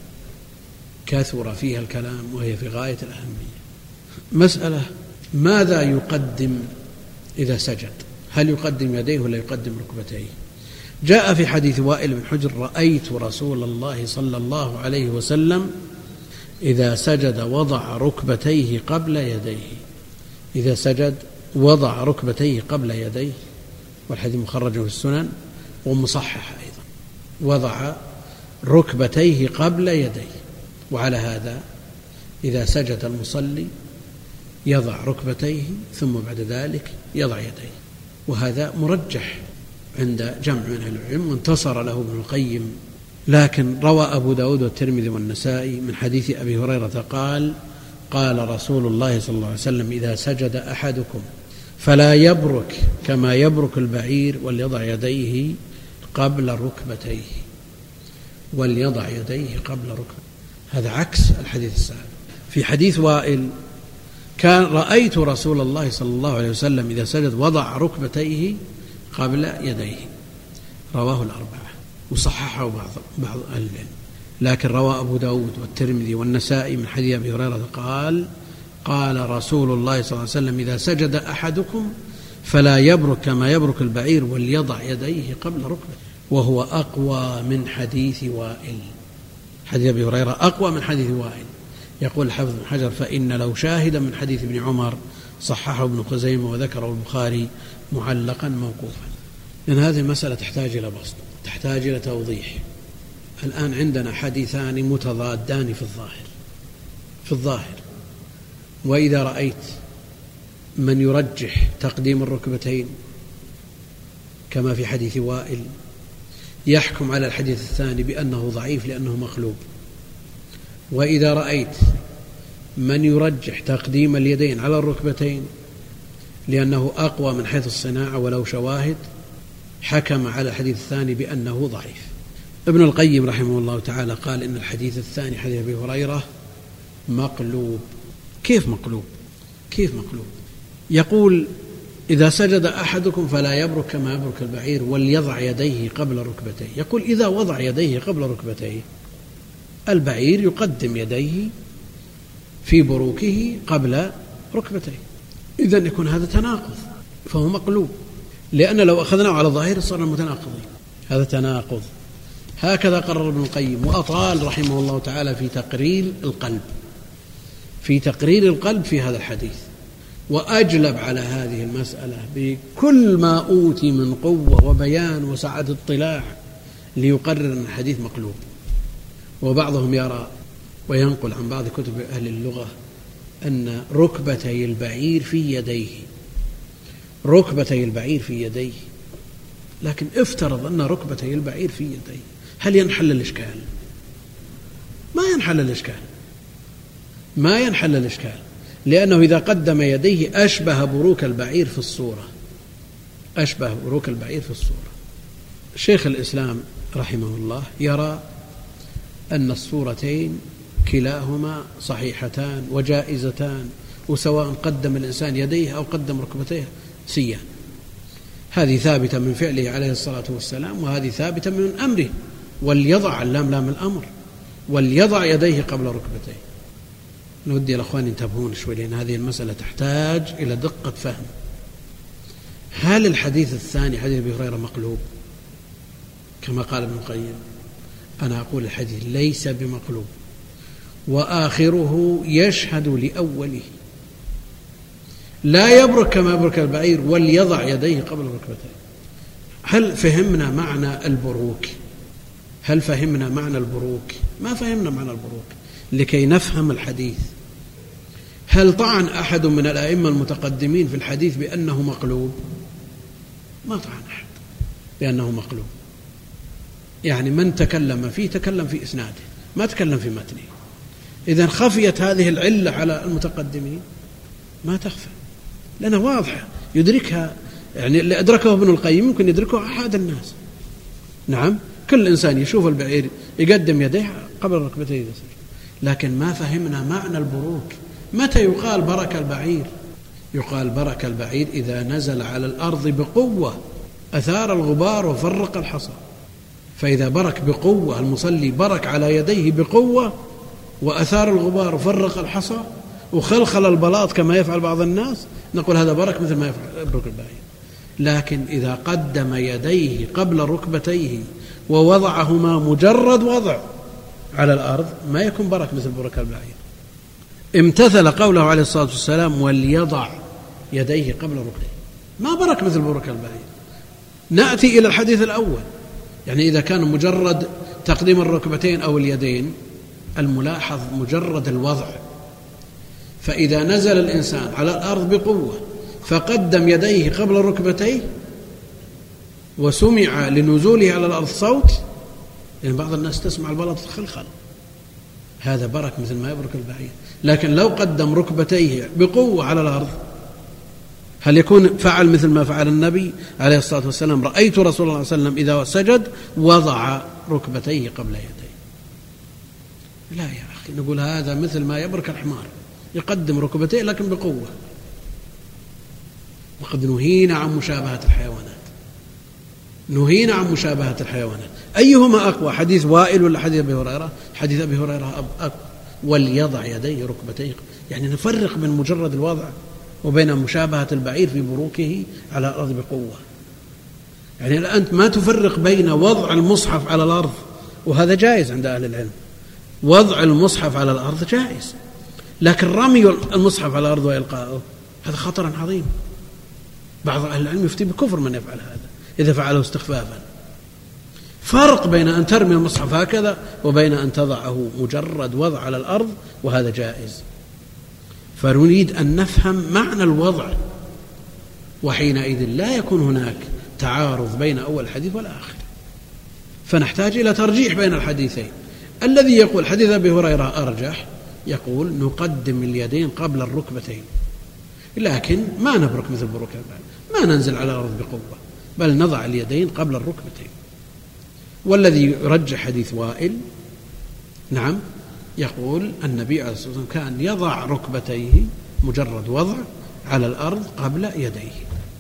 كثر فيها الكلام وهي في غاية الأهمية، مسألة ماذا يقدم إذا سجد؟ هل يقدم يديه ولا يقدم ركبتيه؟ جاء في حديث وائل بن حجر: رأيت رسول الله صلى الله عليه وسلم إذا سجد وضع ركبتيه قبل يديه إذا سجد وضع ركبتيه قبل يديه والحديث مخرج في السنن ومصحح أيضا، وضع ركبتيه قبل يديه. وعلى هذا إذا سجد المصلي يضع ركبتيه ثم بعد ذلك يضع يديه، وهذا مرجح عند جمع من أهل العلم، وانتصر له ابن القيم. لكن روى أبو داود والترمذي والنسائي من حديث أبي هريرة قال: قال رسول الله صلى الله عليه وسلم: إذا سجد أحدكم فلا يبرك كما يبرك البعير وليضع يديه قبل ركبتيه وليضع يديه قبل ركبتيه. هذا عكس الحديث السابق. في حديث وائل كان: رأيت رسول الله صلى الله عليه وسلم إذا سجد وضع ركبتيه قبل يديه. رواه الأربعة وصححه بعض بعض أهل العلم، لكن روى أبو داود والترمذي والنسائي من حديث أبي هريرة قال: قال رسول الله صلى الله عليه وسلم: إذا سجد أحدكم فلا يبرك كما يبرك البعير وليضع يديه قبل ركبته. وهو أقوى من حديث وائل. حديث أبي هريرة أقوى من حديث وائل. يقول الحافظ بن حجر: فإن لو شاهدا من حديث ابن عمر صححه ابن خزيمة وذكره البخاري معلقا موقوفا. لأن هذه المسألة تحتاج إلى بسط، تحتاج إلى توضيح. الآن عندنا حديثان متضادان في الظاهر في الظاهر وإذا رأيت من يرجح تقديم الركبتين كما في حديث وائل يحكم على الحديث الثاني بأنه ضعيف لأنه مقلوب، وإذا رأيت من يرجح تقديم اليدين على الركبتين لأنه أقوى من حيث الصناعة ولو شواهد حكم على الحديث الثاني بأنه ضعيف. ابن القيم رحمه الله تعالى قال إن الحديث الثاني حديث أبي هريرة مقلوب. كيف مقلوب؟ كيف مقلوب؟ يقول: إذا سجد أحدكم فلا يبرك كما يبرك البعير وليضع يديه قبل ركبتيه. يقول إذا وضع يديه قبل ركبتيه البعير يقدم يديه في بروكه قبل ركبتيه، إذن يكون هذا تناقض، فهو مقلوب، لأن لو أخذناه على ظاهر صار متناقضين. هذا تناقض. هكذا قرر ابن القيم، وأطال رحمه الله تعالى في تقرير القلب في تقرير القلب في هذا الحديث، وأجلب على هذه المسألة بكل ما أوتي من قوة وبيان وسعة اطلاع ليقرر أن الحديث مقلوب. وبعضهم يرى وينقل عن بعض كتب أهل اللغة أن ركبتي البعير في يديه ركبتي البعير في يديه لكن افترض أن ركبتي البعير في يديه، هل ينحل الإشكال؟ ما ينحل الإشكال ما ينحل الإشكال لأنه إذا قدم يديه أشبه بروك البعير في الصورة أشبه بروك البعير في الصورة. شيخ الإسلام رحمه الله يرى أن الصورتين كلاهما صحيحتان وجائزتان، وسواء قدم الإنسان يديه أو قدم ركبتيه سيان. هذه ثابتة من فعله عليه الصلاة والسلام، وهذه ثابتة من أمره، وليضع اللام لام الأمر، وليضع يديه قبل ركبتيه. نودي الأخوان ينتبهون شوي، لأن هذه المسألة تحتاج إلى دقة فهم. هل الحديث الثاني حديث أبي هريرة مقلوب كما قال ابن القيم؟ أنا أقول الحديث ليس بمقلوب، وآخره يشهد لأوله. لا يبرك كما يبرك البعير وليضع يديه قبل ركبتيه. هل فهمنا معنى البروك؟ هل فهمنا معنى البروك؟ ما فهمنا معنى البروك لكي نفهم الحديث. هل طعن أحد من الأئمة المتقدمين في الحديث بأنه مقلوب؟ ما طعن أحد بأنه مقلوب، يعني من تكلم فيه تكلم في إسناده ما تكلم في متنه. إذن خفيت هذه العلة على المتقدمين؟ ما تخفى، لأنها واضحة يدركها، يعني اللي أدركه ابن القيم يمكن يدركه أحد الناس. نعم، كل إنسان يشوف البعير يقدم يديه قبل ركبتيه، لكن ما فهمنا معنى البروك. متى يقال برك البعير؟ يقال برك البعير إذا نزل على الأرض بقوة أثار الغبار وفرق الحصى. فإذا برك بقوة، المصلي برك على يديه بقوة وأثار الغبار وفرق الحصى وخلخل البلاط كما يفعل بعض الناس، نقول هذا برك مثل ما يفعل برك البعير. لكن إذا قدم يديه قبل ركبتيه ووضعهما مجرد وضع على الأرض ما يكون برك مثل برك البعير. امتثل قوله عليه الصلاة والسلام وليضع يديه قبل ركبتيه، ما برك مثل برك البعير. نأتي إلى الحديث الأول، يعني إذا كان مجرد تقديم الركبتين أو اليدين، الملاحظ مجرد الوضع. فإذا نزل الإنسان على الأرض بقوة فقدم يديه قبل ركبتيه وسمع لنزوله على الأرض صوت، لأن بعض الناس تسمع البلط تخلخل، هذا برك مثل ما يبرك البعير. لكن لو قدم ركبتيه بقوة على الأرض هل يكون فعل مثل ما فعل النبي عليه الصلاة والسلام؟ رأيت رسول الله صلى الله عليه وسلم إذا سجد وضع ركبتيه قبل يديه. لا يا أخي، نقول هذا مثل ما يبرك الحمار، يقدم ركبتيه لكن بقوة. وقد نهينا عن مشابهة الحيوانات، نهينا عن مشابهة الحيوانات. أيهما أقوى، حديث وائل ولا حديث أبي هريرة؟ حديث أبي هريرة أقوى. وليضع يديه ركبتيه، يعني نفرق بين مجرد الوضع وبين مشابهة البعير في بروكه على الأرض بقوة. يعني أنت ما تفرق بين وضع المصحف على الأرض، وهذا جائز عند أهل العلم، وضع المصحف على الأرض جائز، لكن رمي المصحف على الأرض وإلقاؤه هذا خطر عظيم. بعض أهل العلم يفتي بكفر من يفعل هذا إذا فعله استخفافا. فرق بين أن ترمي المصحف هكذا وبين أن تضعه مجرد وضع على الأرض، وهذا جائز. فنريد أن نفهم معنى الوضع، وحينئذ لا يكون هناك تعارض بين أول الحديث والآخر، فنحتاج إلى ترجيح بين الحديثين. الذي يقول حديث أبي هريرة أرجح، يقول نقدم اليدين قبل الركبتين، لكن ما نبرك مثل بروك البعير، ما ننزل على الأرض بقوة، بل نضع اليدين قبل الركبتين. والذي يرجح حديث وائل، نعم، يقول النبي عليه الصلاة والسلام كان يضع ركبتيه مجرد وضع على الأرض قبل يديه.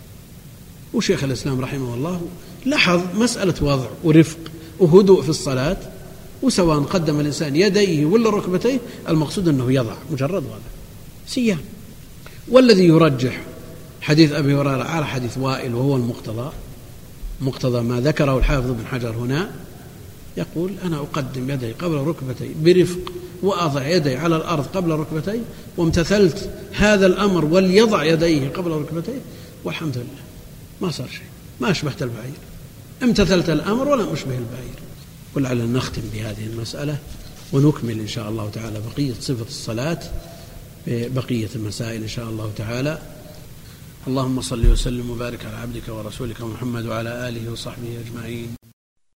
وشيخ الإسلام رحمه الله لاحظ مسألة وضع ورفق وهدوء في الصلاة، وسواء قدم الإنسان يديه ولا ركبتيه المقصود أنه يضع مجرد وضع سيان. والذي يرجح حديث أبي هريرة على حديث وائل وهو المقتضى، مقتضى ما ذكره الحافظ بن حجر هنا، يقول أنا أقدم يدي قبل ركبتي برفق وأضع يدي على الأرض قبل ركبتي، وامتثلت هذا الأمر وليضع يديه قبل ركبتي، والحمد لله ما صار شيء، ما أشبهت البعير، امتثلت الأمر ولم أشبه البعير. ولعلنا نختم بهذه المسألة ونكمل إن شاء الله تعالى بقية صفة الصلاة ببقية المسائل إن شاء الله تعالى. اللهم صل وسلم وبارك على عبدك ورسولك محمد وعلى آله وصحبه أجمعين.